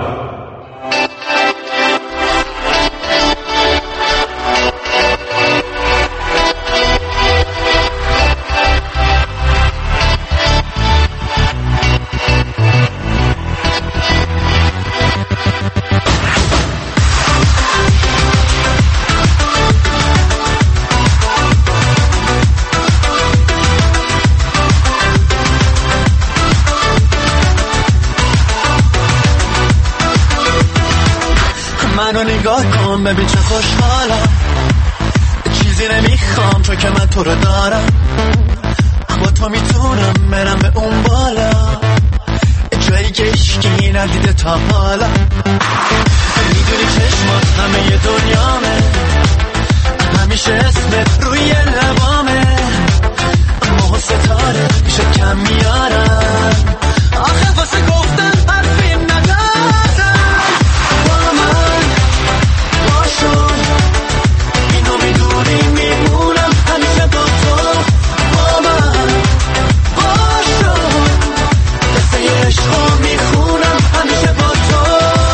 Speaker 10: منو نگاه کن ببین چه خوشحالم، چیزی نمیخوام چون که من تو رو دارم، با تو میتونم برم به اون بالا، جایی که اشکی ندیده تا حالا. میدونی چشمات همه دنیامه، همیشه اسمت روی لبامه، ماه و ستاره میشه کم میارم، آخه واسه گفتن حرفی ندارم. با من باشون اینو میدونی میمونم همیشه با تو، با من باشون قصه عشقو میخونم همیشه با تو.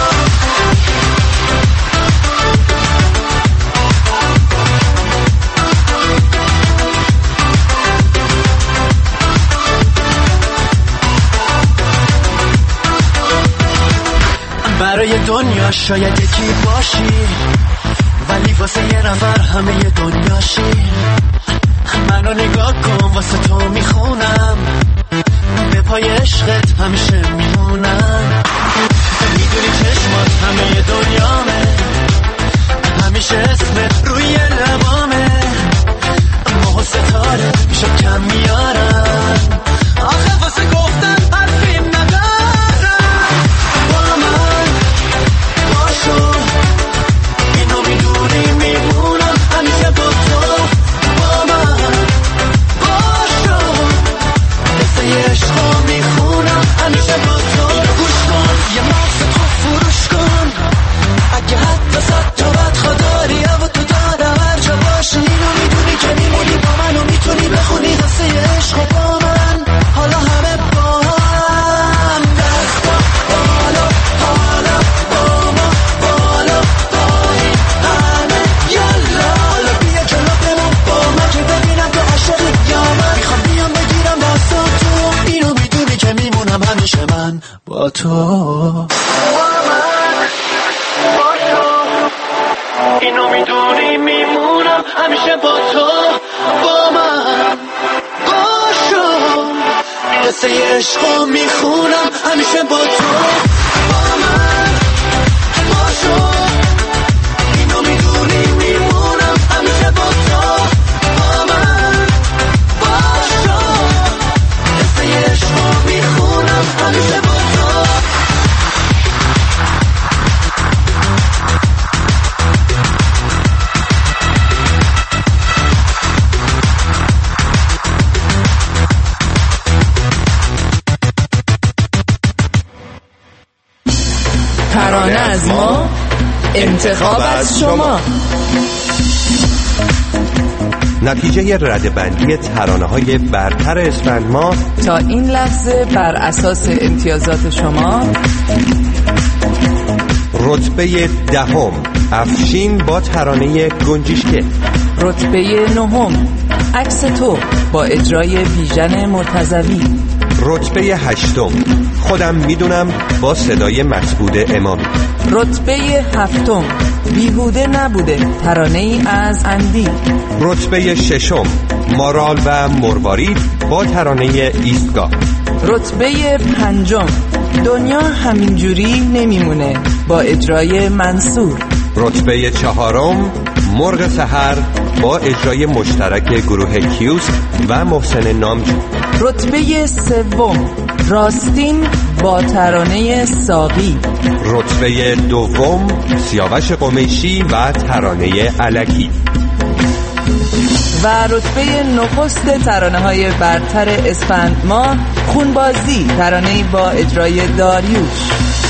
Speaker 10: برای دنیا شاید یکی باشی، ولی واسه یه نفر همه ی دنیاشی. منو نگاه کن واسه تو میخونم، به پای عشقت همیشه میمونم. میدونی چشمات همه ی دنیامه، همیشه اسمت روی لبامه، ماه و ستاره میشه کم میارم، آخه واسه گفتن حرفی ندارم. با من باشو اینو میدونی میمونم همیشه با تو، با من باشو قصه عشقو میخونم همیشه با تو. اینو گوش کن یه مغز تو فروش کن، اگه حتی صد تا بدخوا داری و تو دارم هر جا باشی. اینو میدونی که میمونی با من و میتونی بخونی قصه عشقو با من، حالا همه با هم دستا بالا حالا با ما بالا بایی همه یالا. حالا بیا جلو بمون با من که ببینم تو عاشقی یا من، میخوام بیام بگیرم دستا تو، اینو میدونی که میمونم همیشه من با تو. اینو میدونی میمونم همیشه با تو، با من باشو قصه عشقو میخونم همیشه با تو، با من باشو اینو میدونی میمونم همیشه با تو، با من باشو قصه عشقو میخونم همیشه با تو.
Speaker 11: ترانه از ما، انتخاب از شما.
Speaker 12: نتیجه ردبندی ترانه‌های برتر اسفند ماه
Speaker 11: تا این لحظه بر اساس امتیازات شما:
Speaker 12: رتبه دهم افشین با ترانه گنجشکه.
Speaker 11: رتبه نهم عکس تو با اجرای بیژن مرتضوی.
Speaker 12: رتبه هشتم خودم میدونم با صدای مسعود امامی.
Speaker 11: رتبه هفتم بیهوده نبوده ترانه ای از اندی.
Speaker 12: رتبه ششم مارال و مروارید با ترانه ایستگاه.
Speaker 11: رتبه پنجم دنیا همینجوری نمیمونه با اجرای منصور.
Speaker 12: رتبه چهارم مرغ سحر با اجرای مشترک گروه کیوس و محسن نامجو.
Speaker 11: رتبه سوم راستین با ترانه ساقی.
Speaker 12: رتبه دوم سیاوش قمیشی و ترانه الکی.
Speaker 11: و رتبه نخست ترانه های برتر اسفند ماه خونبازی ترانه با اجرای داریوش.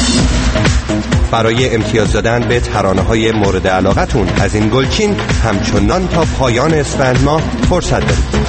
Speaker 12: برای امتیاز دادن به ترانه های مورد علاقتون از این گلچین همچنان تا پایان اسفند ماه فرصت دارید.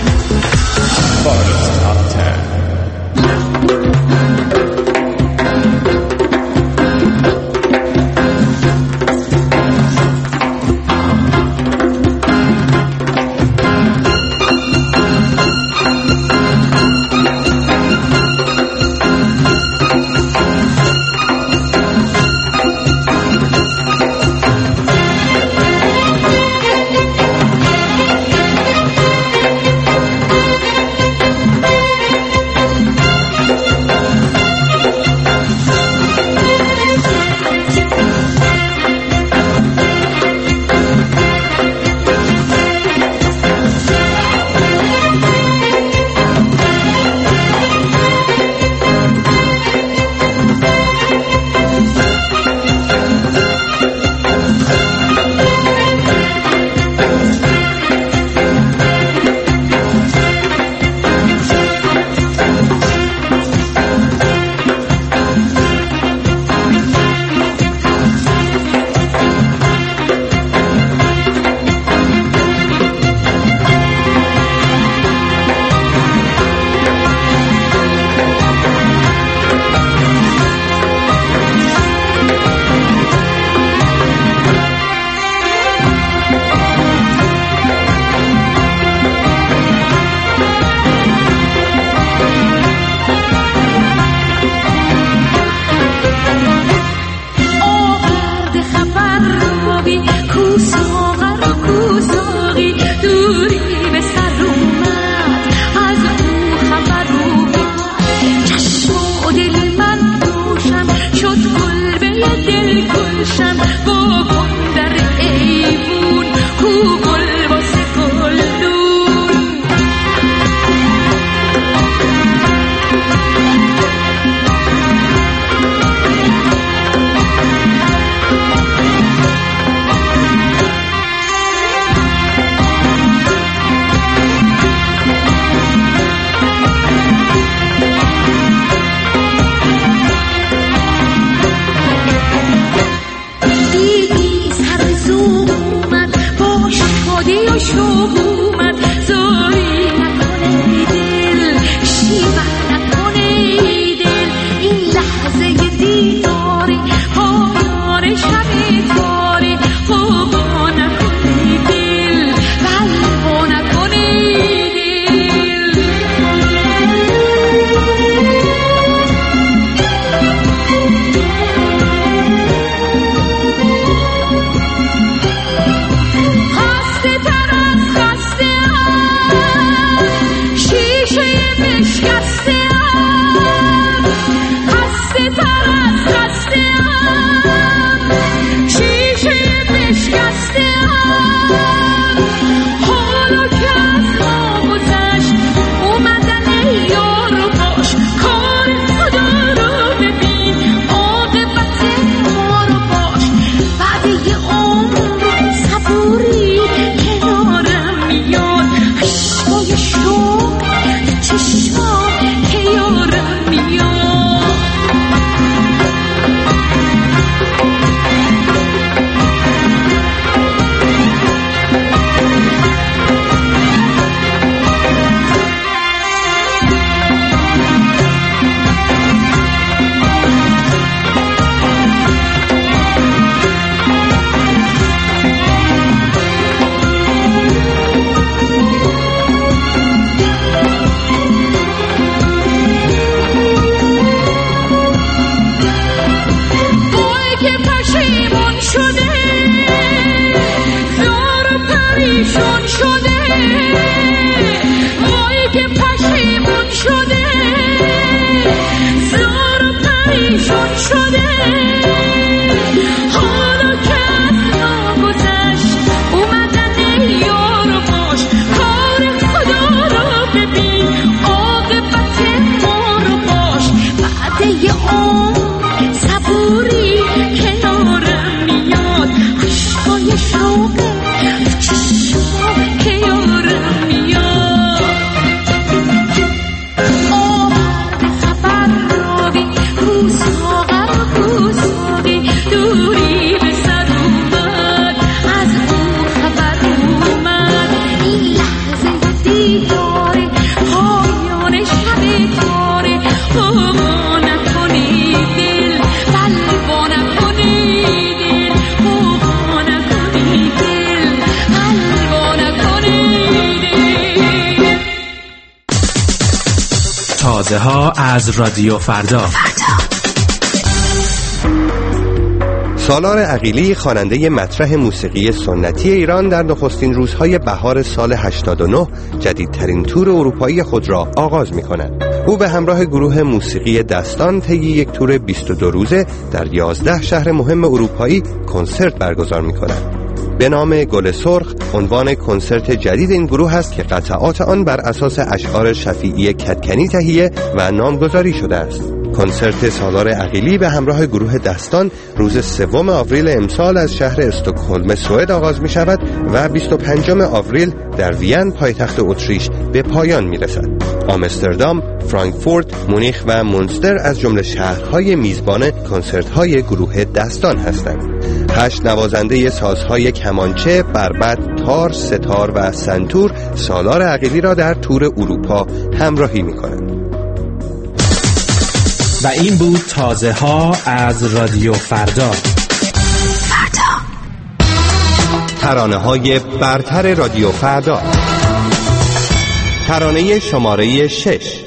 Speaker 13: تازه ها از رادیو فردا.
Speaker 12: سالار عقیلی خواننده مطرح موسیقی سنتی ایران در نخستین روزهای بهار سال هشتاد و نه جدیدترین تور اروپایی خود را آغاز می‌کند. او به همراه گروه موسیقی دستان طی یک تور بیست و دو روزه در یازده شهر مهم اروپایی کنسرت برگزار می‌کند. به نام گل سرخ عنوان کنسرت جدید این گروه است که قطعات آن بر اساس اشعار شفیعی کدکنی تهیه و نامگذاری شده است. کنسرت سالار عقیلی به همراه گروه دستان روز سوم آوریل امسال از شهر استکهلم سوئد آغاز می شود و بیست و پنجم آوریل در وین پایتخت اتریش به پایان می رسد. آمستردام، فرانکفورت، مونیخ و مونستر از جمله شهرهای میزبان کنسرت‌های گروه دستان هستند. هشت نوازنده سازهای کمانچه، بربط، تار، ستار و سنتور سالار عقیلی را در تور اروپا همراهی می کنند.
Speaker 13: و این بود تازه ها از رادیو فردا.
Speaker 1: فردا
Speaker 12: ترانه های برتر رادیو فردا. ترانه شماره شش.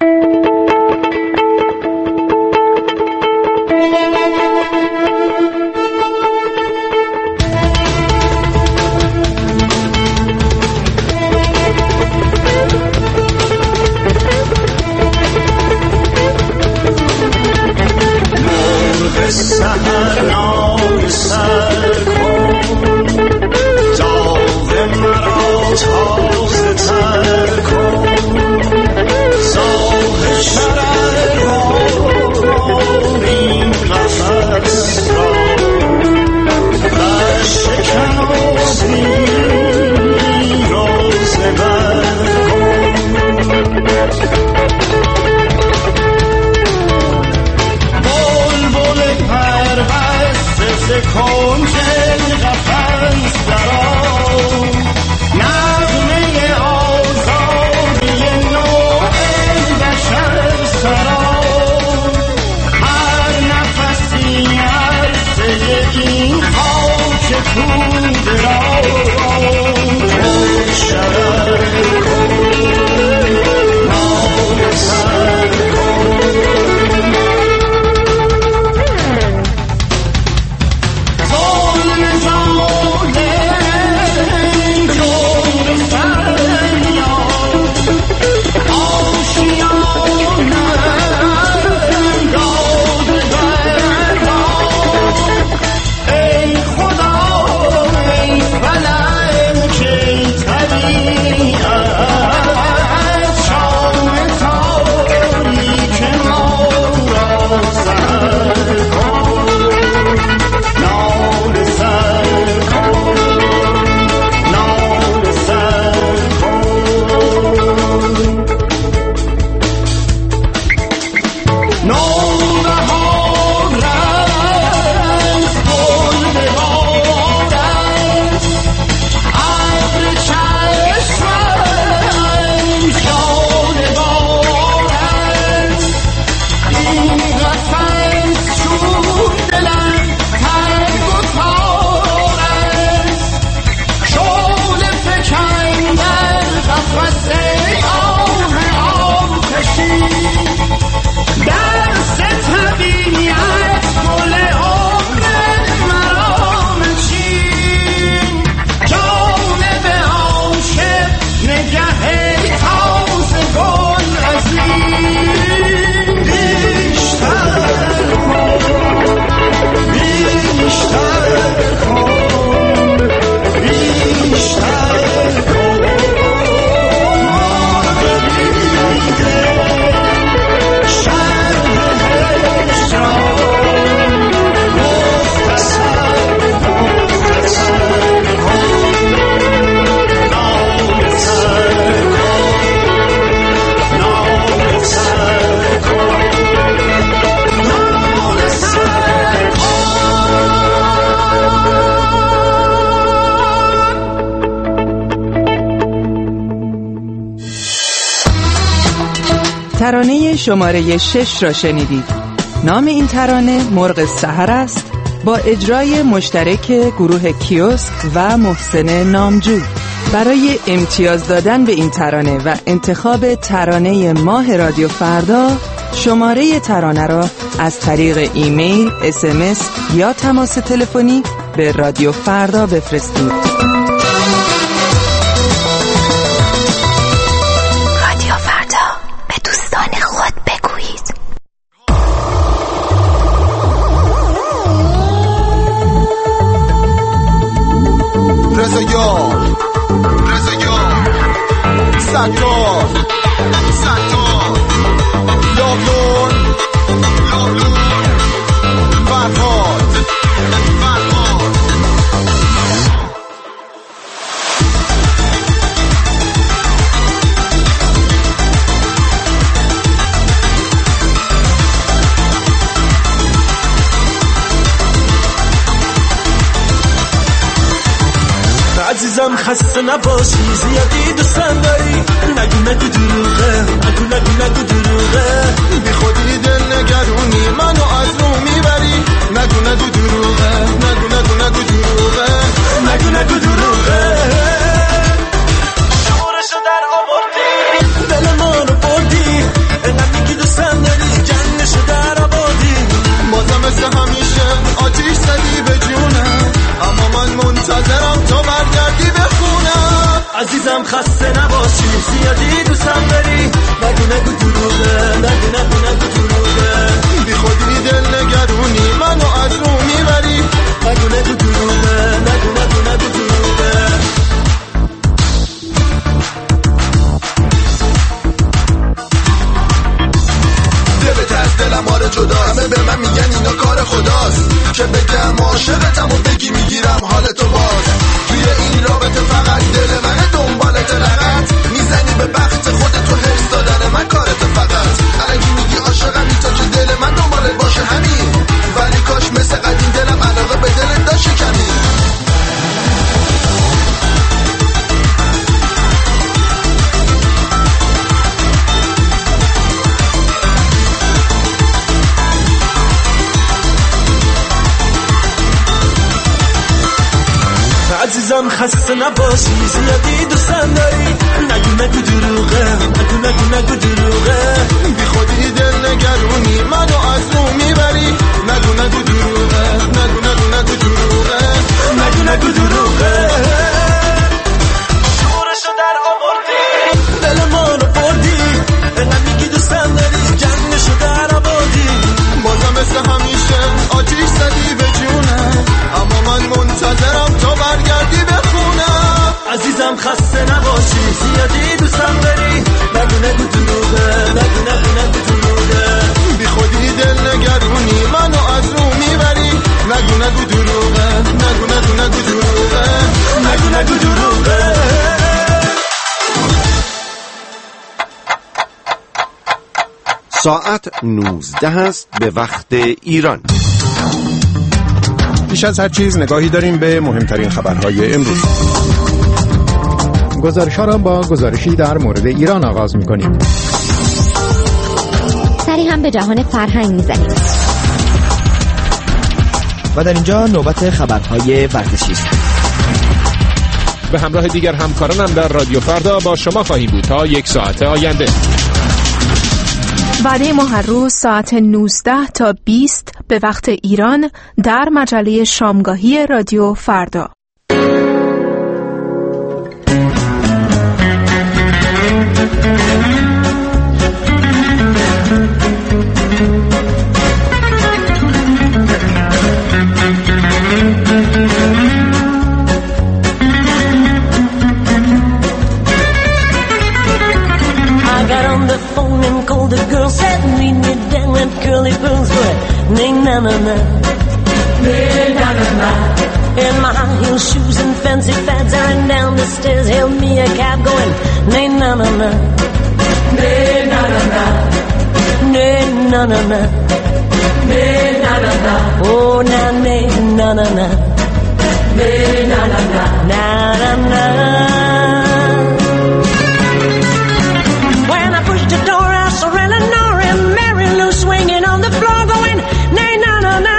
Speaker 11: ترانه شماره شش را شنیدید. نام این ترانه مرغ سحر است با اجرای مشترک گروه کیوسک و محسن نامجو. برای امتیاز دادن به این ترانه و انتخاب ترانه ماه رادیو فردا، شماره ترانه را از طریق ایمیل، اس ام اس یا تماس تلفنی به رادیو فردا بفرستید.
Speaker 14: رادیو فردا، به دوستان خود بگویید.
Speaker 15: رضا یار، رضا یار، ستار، ستار، لابلون، لابلون، فرهاد، فرهاد.
Speaker 10: عزیزم خسته نباشی، زیادی دوستم داری، نگو نگو دروغه، نگو نگو نگو دروغه،
Speaker 15: بی خودی دل نگرونی منو از رو میبری، نگو نگو دروغه، نگو نگو نگو دروغه،
Speaker 10: نگو نگو دروغه. شورشو در آوردی، دل ما رو بردی، اینقدر میگی دوستم داری، جنگشو در آوردی،
Speaker 15: بازم مثل همیشه آتیش زدی به جونم، اما من منتظرم تا برگردی به خونم.
Speaker 10: عزیزم خسته نباشی، زیادی دوستم داری، نگو نگو دروغه، نگو نگو نگو دروغه،
Speaker 15: بی خودی دل نگرونی منو از رو میبری،
Speaker 10: نگو نگو دروغه، نگو نگو نگو دروغه.
Speaker 15: دلت از دلم آره جدا، همه به من میگن اینا کار خداست، که بگم عاشقتم و بگی میگیرم حالتو باز. توی این رابطه فقط دل منه دنبالت، لغت میزنی به بخت خودتو، حرص دادن من کارت فقط. الکی میگی عاشقمی تا که دل من دنبالت باشه همین، ولی کاش مثل قدیم دلم علاقه به دلت داشت کمی.
Speaker 10: عزیزم خسته نباشی، زیادی دوستم داری، نگو نگو دروغه، نگو نگو نگو دروغه،
Speaker 15: بی خودی دل نگرونی منو از رو میبری، نگو نگو دروغه، نگو نگو نگو دروغه،
Speaker 10: نگو نگو دروغه. شورشو در آوردی، دل ما رو بردی، اینقدر میگی دوستم داری، جنگشو در آوردی،
Speaker 15: بازم مثل همیشه آتیش زدی به جونم، اما من منتظرم تا برگردی به خونم.
Speaker 10: عزیزم خسته نباشی، زیادی دوستم داری، نگو نگو دروغه، نگو نگو نگو دروغه،
Speaker 15: بی خودی دل نگرونی منو از رو میبری، نگو نگو دروغه، نگو نگو نگو دروغه،
Speaker 10: نگو نگو دروغه.
Speaker 12: ساعت نوزده است به وقت ایران.
Speaker 5: بیش از هر چیز نگاهی داریم به مهمترین خبرهای امروز. گزارش‌ها را با گزارشی در مورد ایران آغاز می‌کنیم.
Speaker 14: سری هم به جهان فرهنگ می‌زنیم.
Speaker 16: و در اینجا نوبت خبرهای ورزشی است.
Speaker 17: به همراه دیگر همکارانم در رادیو فردا با شما خواهیم بود تا یک ساعت آینده.
Speaker 18: وعده ما هر روز ساعت نوزده تا بیست به وقت ایران در مجله شامگاهی رادیو فردا.
Speaker 19: In my high heel shoes and fancy fads, I ran down the stairs, hailed me a cab going, nay na na na, nay na na na, nay na na na, nay na na na, oh na nay na na na, nay na na na, na na na. When I pushed the door, I saw Eleanor and Mary Lou swinging on the floor going, nay na na na.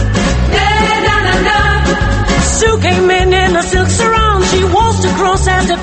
Speaker 19: Sue came in in a silk sarong. She waltzed across as if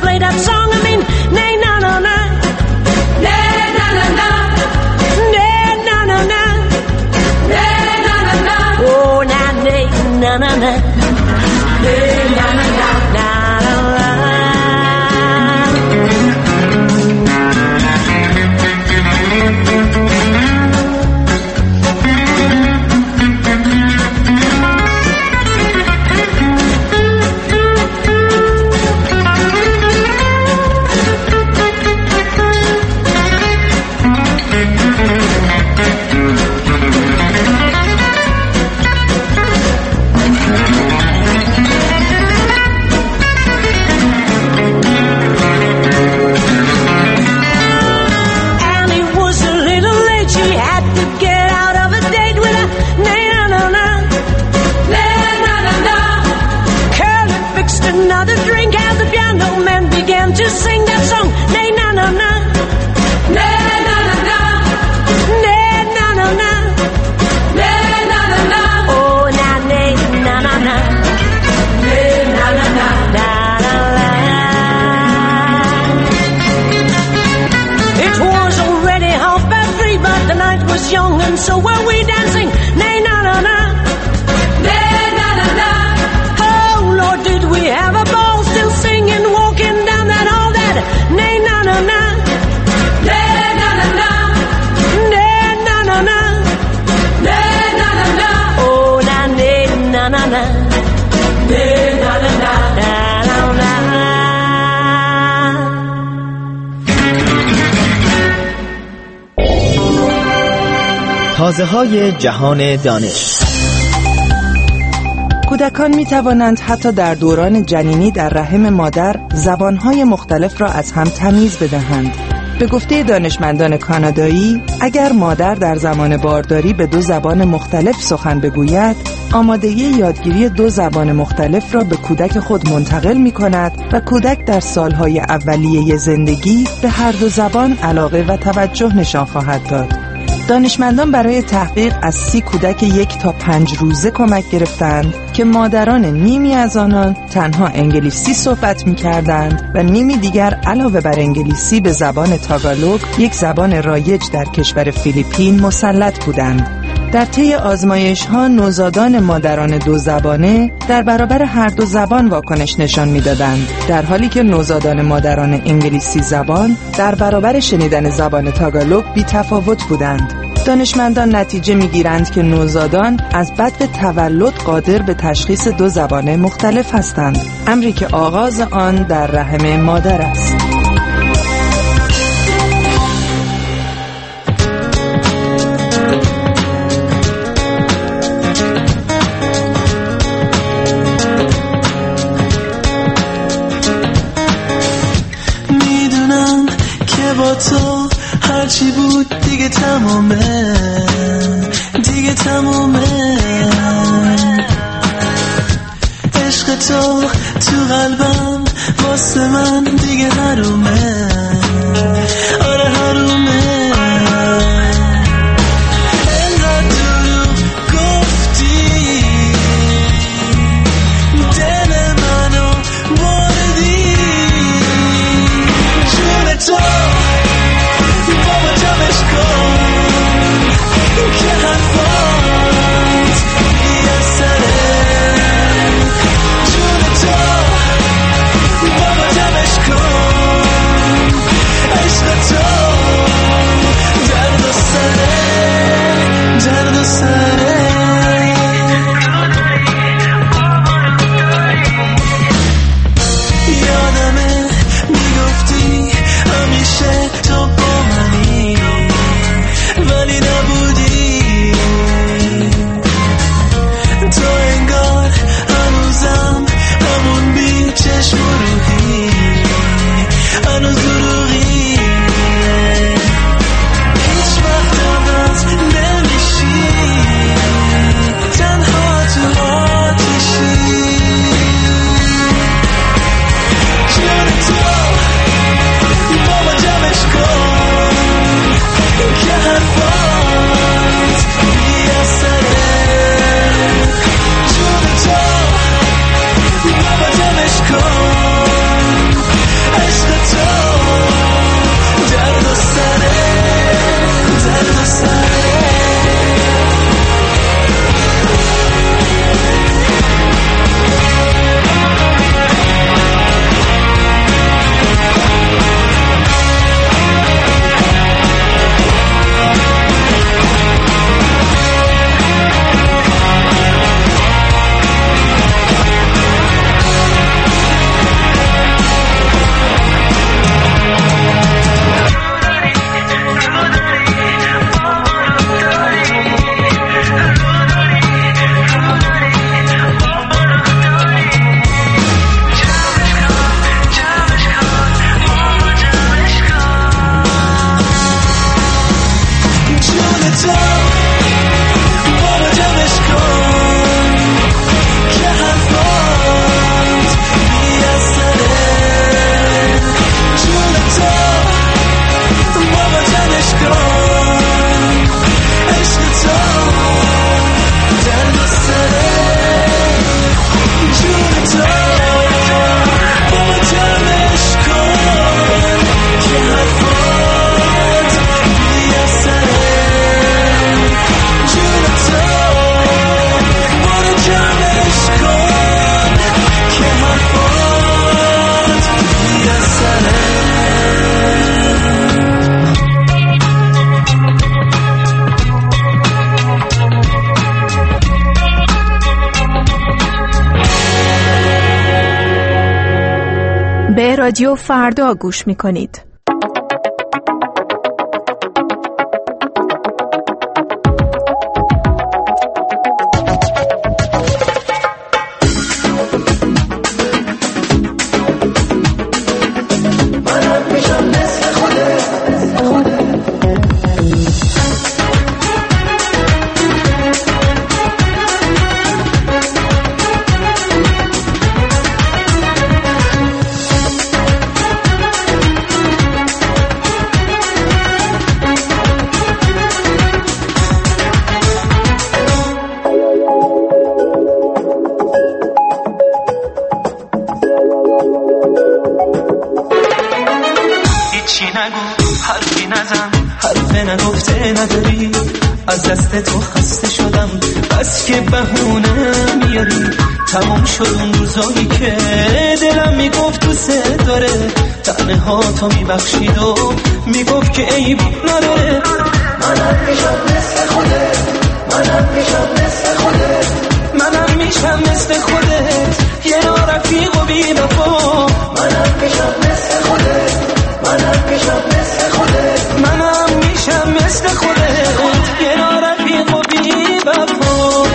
Speaker 19: and so were we dancing. Nay, na na na. Nay, na na na. Oh Lord, did we have a ball, still singing, walking down that hall. That nay, na na na. Nay, na na na. Nay, na na na. Nay, na na na. Oh, na nay, na na na. Nay, na na na. Na na na.
Speaker 16: تازه های جهان دانش.
Speaker 11: کودکان می توانند حتی در دوران جنینی در رحم مادر زبانهای مختلف را از هم تمیز بدهند. به گفته دانشمندان کانادایی، اگر مادر در زمان بارداری به دو زبان مختلف سخن بگوید، آمادگی یادگیری دو زبان مختلف را به کودک خود منتقل می کند و کودک در سالهای اولیه زندگی به هر دو زبان علاقه و توجه نشان خواهد داد. دانشمندان برای تحقیق از سی کودک یک تا پنج روزه کمک گرفتند که مادران نیمی از آنان تنها انگلیسی صحبت می کردند و نیمی دیگر علاوه بر انگلیسی به زبان تاگالوگ، یک زبان رایج در کشور فیلیپین، مسلط بودند. در طی آزمایش ها نوزادان مادران دو زبانه در برابر هر دو زبان واکنش نشان میدادند، در حالی که نوزادان مادران انگلیسی زبان در برابر شنیدن زبان تاگالوگ بی تفاوت بودند. دانشمندان نتیجه میگیرند که نوزادان از بدو تولد قادر به تشخیص دو زبان مختلف هستند، امری که آغاز آن در رحم مادر است.
Speaker 10: تو هرچی بود دیگه تمومه، دیگه تمومه. عشق تو تو قلبم واسه من دیگه حرومه، آره حرومه. انقدر دروغ گفتی دل منو بردی، جون تو که حرفات بی‌اثره، جون تو بابا جمعش کن
Speaker 18: به رادیو فردا گوش میکنید.
Speaker 10: از دست تو خسته شدم بس که بهونه میاری تمام شد اون روزایی که دلم میگفت دوست داره تنه ها تو میبخشید و میگفت که عیب نداره منم میشم مثل خودت منم میشم مثل خودت منم میشم مثل خودت یه رفیق و بی وفا منم میشم مثل خودت منم میشم مثل خودت منم میشم مثل خودت یه رفیق و بی وفا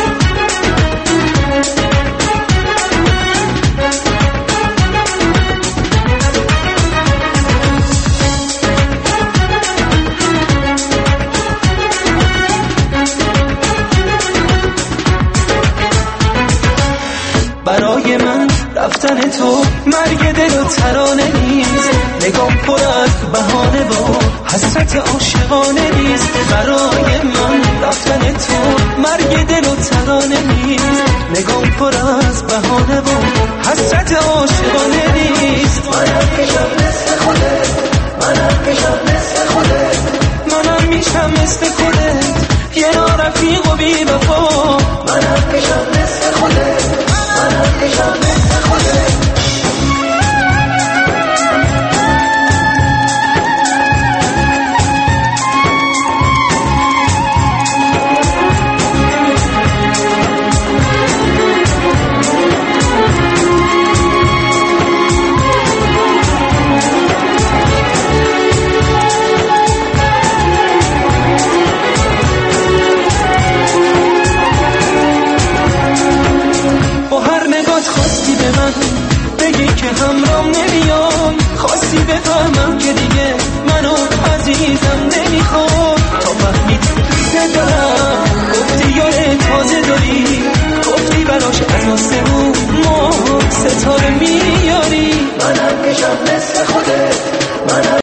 Speaker 10: برای من رفتن تو مرگ دل و ترانه نیست نگام پر از بهانه و حسرت عاشقانه نیست برای من رفتن تو مرگ دل و ترانه نیست نگام پر از بهانه و حسرت عاشقانه نیست منم میشم مثل خودت منم میشم مثل خودت منم میشم مثل خودت یه رفیق و بی وفا منم میشم مثل خودت منم میشم مثل خودت همرام نمیام خواستی بفهمم که دیگه منو عزیزم نمیخوام تا فهمید دوست دارم گفتی یاره تازه داری گفتی براش از آسمون ما ستاره میاری منم میشم مثل خودت منم